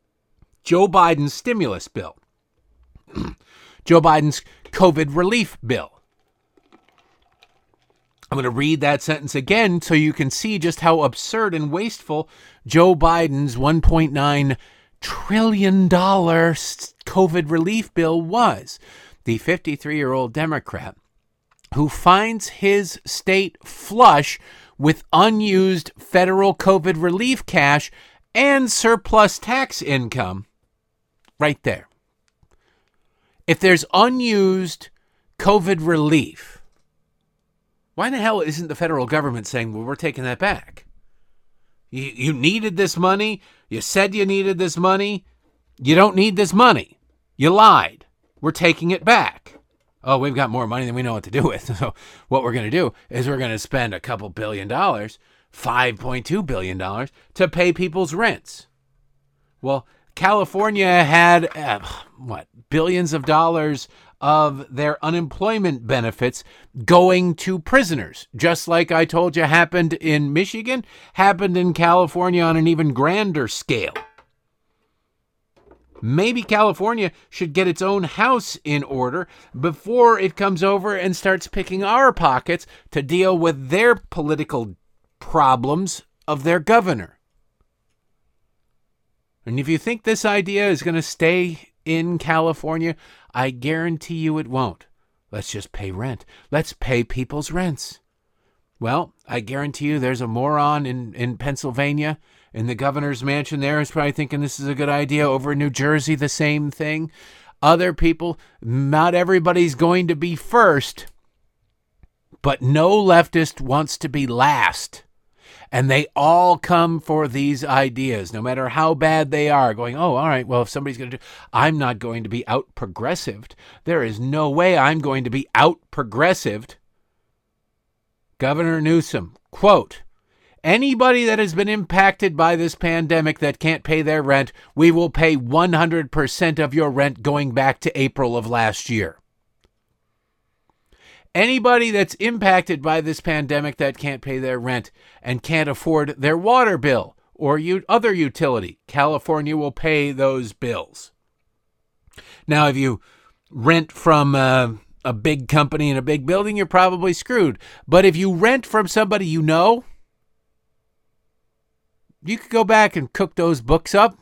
Joe Biden's stimulus bill, Joe Biden's COVID relief bill. I'm going to read that sentence again so you can see just how absurd and wasteful Joe Biden's $1.9 trillion COVID relief bill was. The 53-year-old Democrat who finds his state flush with unused federal COVID relief cash and surplus tax income, right there. If there's unused COVID relief, why the hell isn't the federal government saying, well, we're taking that back? You needed this money. You said you needed this money. You don't need this money. You lied. We're taking it back. Oh, we've got more money than we know what to do with. So what we're going to do is we're going to spend a couple $2 billion, $5.2 billion, to pay people's rents. Well, California had, billions of dollars of their unemployment benefits going to prisoners. Just like I told you happened in Michigan, happened in California on an even grander scale. Maybe California should get its own house in order before it comes over and starts picking our pockets to deal with their political problems of their governor. And if you think this idea is going to stay in California, I guarantee you it won't. Let's just pay rent. Let's pay people's rents. Well, I guarantee you there's a moron in Pennsylvania in the governor's mansion there is probably thinking this is a good idea. Over in New Jersey, the same thing. Other people, not everybody's going to be first, but no leftist wants to be last. And they all come for these ideas, no matter how bad they are, going, oh, all right, well, if somebody's going to do, I'm not going to be out-progressived. There is no way I'm going to be out-progressived. Governor Newsom, quote, anybody that has been impacted by this pandemic that can't pay their rent, we will pay 100% of your rent going back to April of last year. Anybody that's impacted by this pandemic that can't pay their rent and can't afford their water bill or other utility, California will pay those bills. Now, if you rent from a big company in a big building, you're probably screwed. But if you rent from somebody you know, you could go back and cook those books up.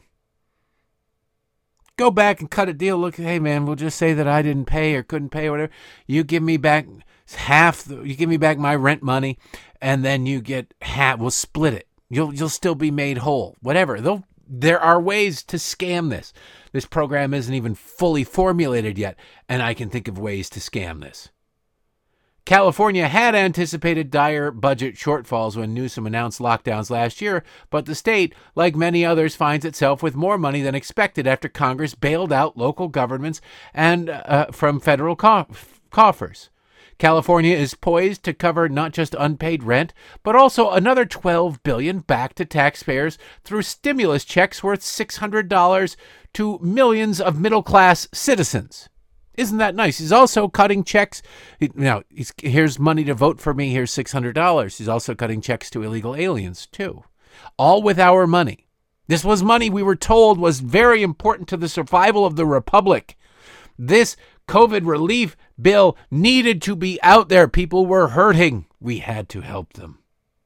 Go back and cut a deal. Look, hey man, we'll just say that I didn't pay or couldn't pay or whatever. You give me back you give me back my rent money, and then you get half. We'll split it. You'll still be made whole. Whatever. There are ways to scam this. This program isn't even fully formulated yet, and I can think of ways to scam this. California had anticipated dire budget shortfalls when Newsom announced lockdowns last year, but the state, like many others, finds itself with more money than expected after Congress bailed out local governments and from federal coffers. California is poised to cover not just unpaid rent, but also another $12 billion back to taxpayers through stimulus checks worth $600 to millions of middle-class citizens. Isn't that nice? He's also cutting checks. Here's money to vote for me. Here's $600. He's also cutting checks to illegal aliens, too. All with our money. This was money we were told was very important to the survival of the republic. This COVID relief bill needed to be out there. People were hurting. We had to help them.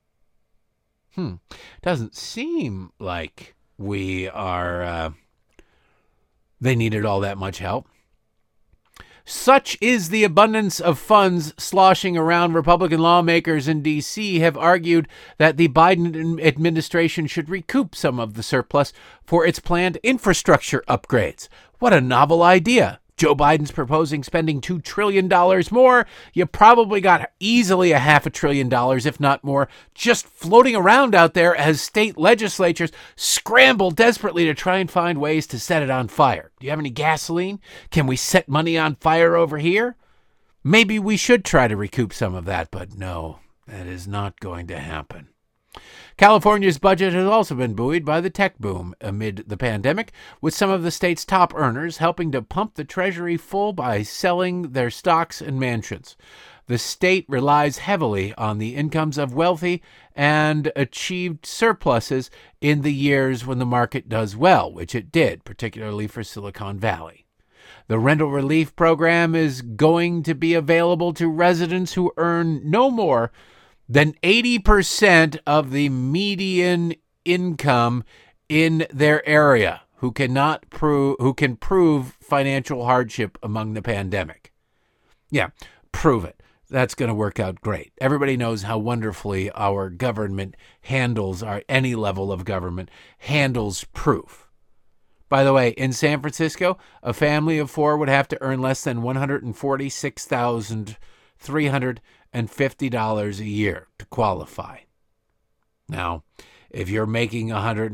Doesn't seem like we are... they needed all that much help. Such is the abundance of funds sloshing around. Republican lawmakers in D.C. have argued that the Biden administration should recoup some of the surplus for its planned infrastructure upgrades. What a novel idea. Joe Biden's proposing spending $2 trillion more. You probably got easily $500 billion, if not more, just floating around out there as state legislatures scramble desperately to try and find ways to set it on fire. Do you have any gasoline? Can we set money on fire over here? Maybe we should try to recoup some of that, but no, that is not going to happen. California's budget has also been buoyed by the tech boom amid the pandemic, with some of the state's top earners helping to pump the treasury full by selling their stocks and mansions. The state relies heavily on the incomes of wealthy and achieved surpluses in the years when the market does well, which it did, particularly for Silicon Valley. The rental relief program is going to be available to residents who earn no more than 80% of the median income in their area, who can prove financial hardship among the pandemic. Yeah, prove it. That's going to work out great. Everybody knows how wonderfully our government handles, any level of government handles proof. By the way, in San Francisco, a family of 4 would have to earn less than $146,350 a year to qualify. Now, if you're making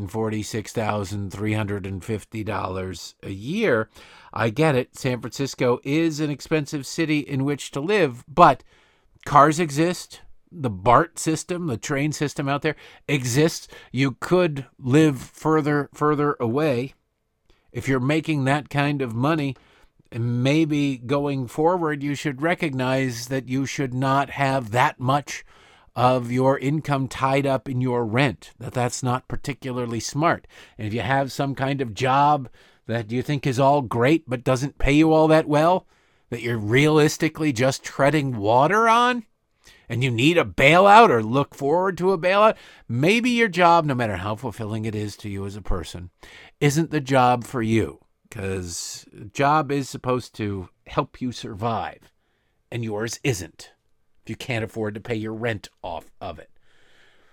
$146,350 a year, I get it. San Francisco is an expensive city in which to live, but cars exist. The BART system, the train system out there exists. You could live further away. If you're making that kind of money, maybe going forward, you should recognize that you should not have that much of your income tied up in your rent, that's not particularly smart. And if you have some kind of job that you think is all great but doesn't pay you all that well, that you're realistically just treading water on, and you need a bailout or look forward to a bailout, maybe your job, no matter how fulfilling it is to you as a person, isn't the job for you. Because a job is supposed to help you survive, and yours isn't, if you can't afford to pay your rent off of it.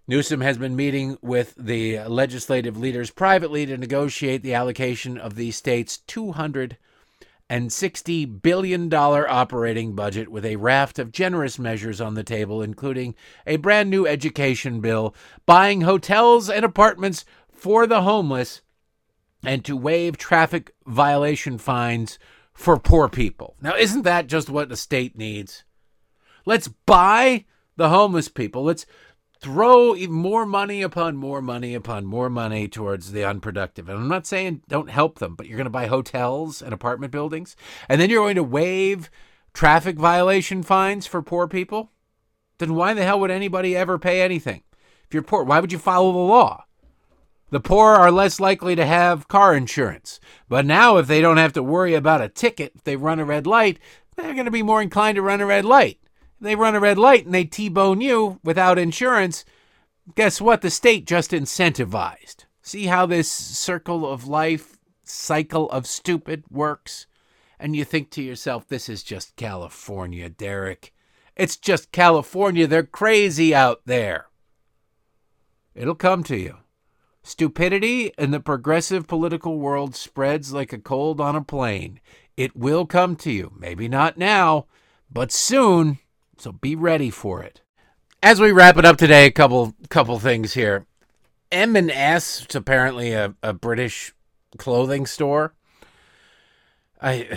Newsom has been meeting with the legislative leaders privately to negotiate the allocation of the state's $260 billion operating budget, with a raft of generous measures on the table, including a brand new education bill, buying hotels and apartments for the homeless, and to waive traffic violation fines for poor people. Now, isn't that just what the state needs? Let's buy the homeless people. Let's throw even more money upon more money upon more money towards the unproductive. And I'm not saying don't help them, but you're going to buy hotels and apartment buildings, and then you're going to waive traffic violation fines for poor people? Then why the hell would anybody ever pay anything? If you're poor, why would you follow the law? The poor are less likely to have car insurance. But now if they don't have to worry about a ticket if they run a red light, they're going to be more inclined to run a red light. They run a red light and they T-bone you without insurance. Guess what? The state just incentivized. See how this circle of life, cycle of stupid works? And you think to yourself, this is just California, Derek. It's just California. They're crazy out there. It'll come to you. Stupidity in the progressive political world spreads like a cold on a plane. It will come to you. Maybe not now, but soon. So be ready for it. As we wrap it up today, a couple things here. M&S, it's apparently a British clothing store. You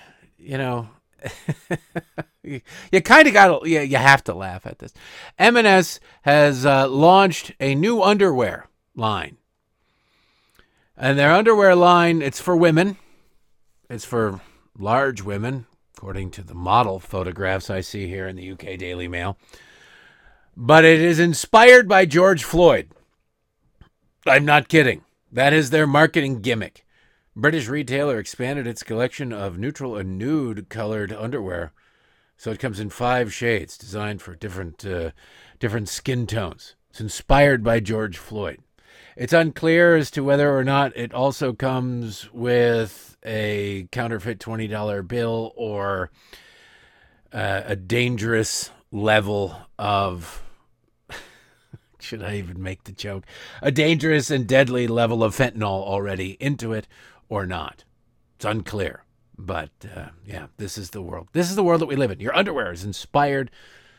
kind of got to, you have to laugh at this. M&S has launched a new underwear line. And their underwear line, it's for women. It's for large women, according to the model photographs I see here in the UK Daily Mail. But it is inspired by George Floyd. I'm not kidding. That is their marketing gimmick. British retailer expanded its collection of neutral and nude colored underwear. So it comes in 5 shades, designed for different skin tones. It's inspired by George Floyd. It's unclear as to whether or not it also comes with a counterfeit $20 bill or a dangerous level of, should I even make the joke? A dangerous and deadly level of fentanyl already into it or not. It's unclear. But, this is the world. This is the world that we live in. Your underwear is inspired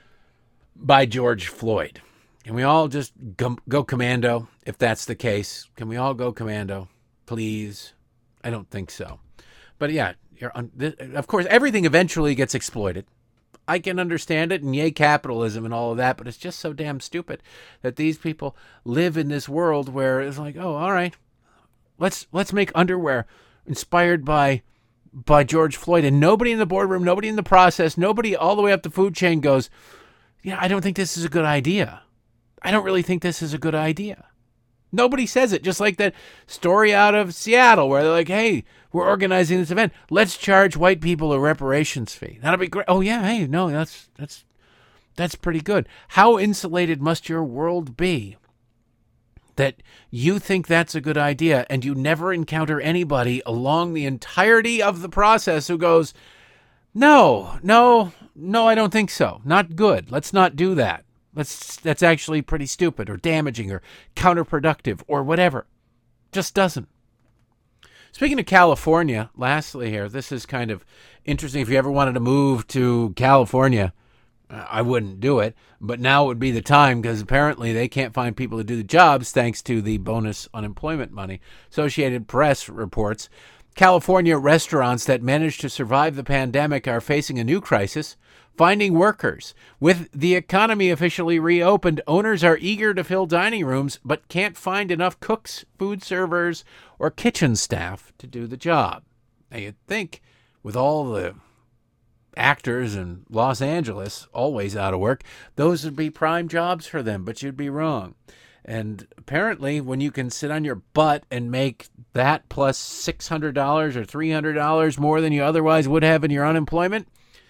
by George Floyd. Can we all just go commando if that's the case? Can we all go commando, please? I don't think so. But yeah, of course, everything eventually gets exploited. I can understand it, and yay capitalism and all of that, but it's just so damn stupid that these people live in this world where it's like, oh, all right, let's make underwear inspired by George Floyd, and nobody in the boardroom, nobody in the process, nobody all the way up the food chain goes, yeah, I don't think this is a good idea. I don't really think this is a good idea. Nobody says it. Just like that story out of Seattle where they're like, hey, we're organizing this event. Let's charge white people a reparations fee. That'll be great. Oh, yeah. Hey, no, that's pretty good. How insulated must your world be that you think that's a good idea and you never encounter anybody along the entirety of the process who goes, no, I don't think so. Not good. Let's not do that. That's actually pretty stupid or damaging or counterproductive or whatever. Just doesn't. Speaking of California, lastly here, this is kind of interesting. If you ever wanted to move to California, I wouldn't do it, but now would be the time because apparently they can't find people to do the jobs thanks to the bonus unemployment money. Associated Press reports California restaurants that managed to survive the pandemic are facing a new crisis. Finding workers. With the economy officially reopened, owners are eager to fill dining rooms, but can't find enough cooks, food servers, or kitchen staff to do the job. Now, you'd think with all the actors in Los Angeles always out of work, those would be prime jobs for them, but you'd be wrong. And apparently, when you can sit on your butt and make that plus $600 or $300 more than you otherwise would have in your unemployment,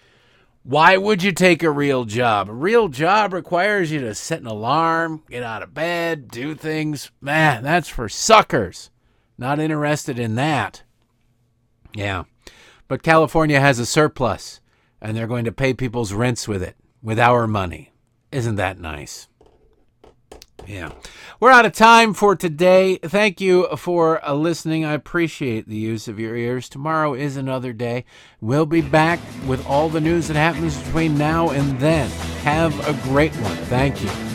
why would you take a real job? A real job requires you to set an alarm, get out of bed, do things. Man, that's for suckers. Not interested in that. Yeah. But California has a surplus, and they're going to pay people's rents with it, with our money. Isn't that nice? Yeah. We're out of time for today. Thank you for listening. I appreciate the use of your ears. Tomorrow is another day. We'll be back with all the news that happens between now and then. Have a great one. Thank you.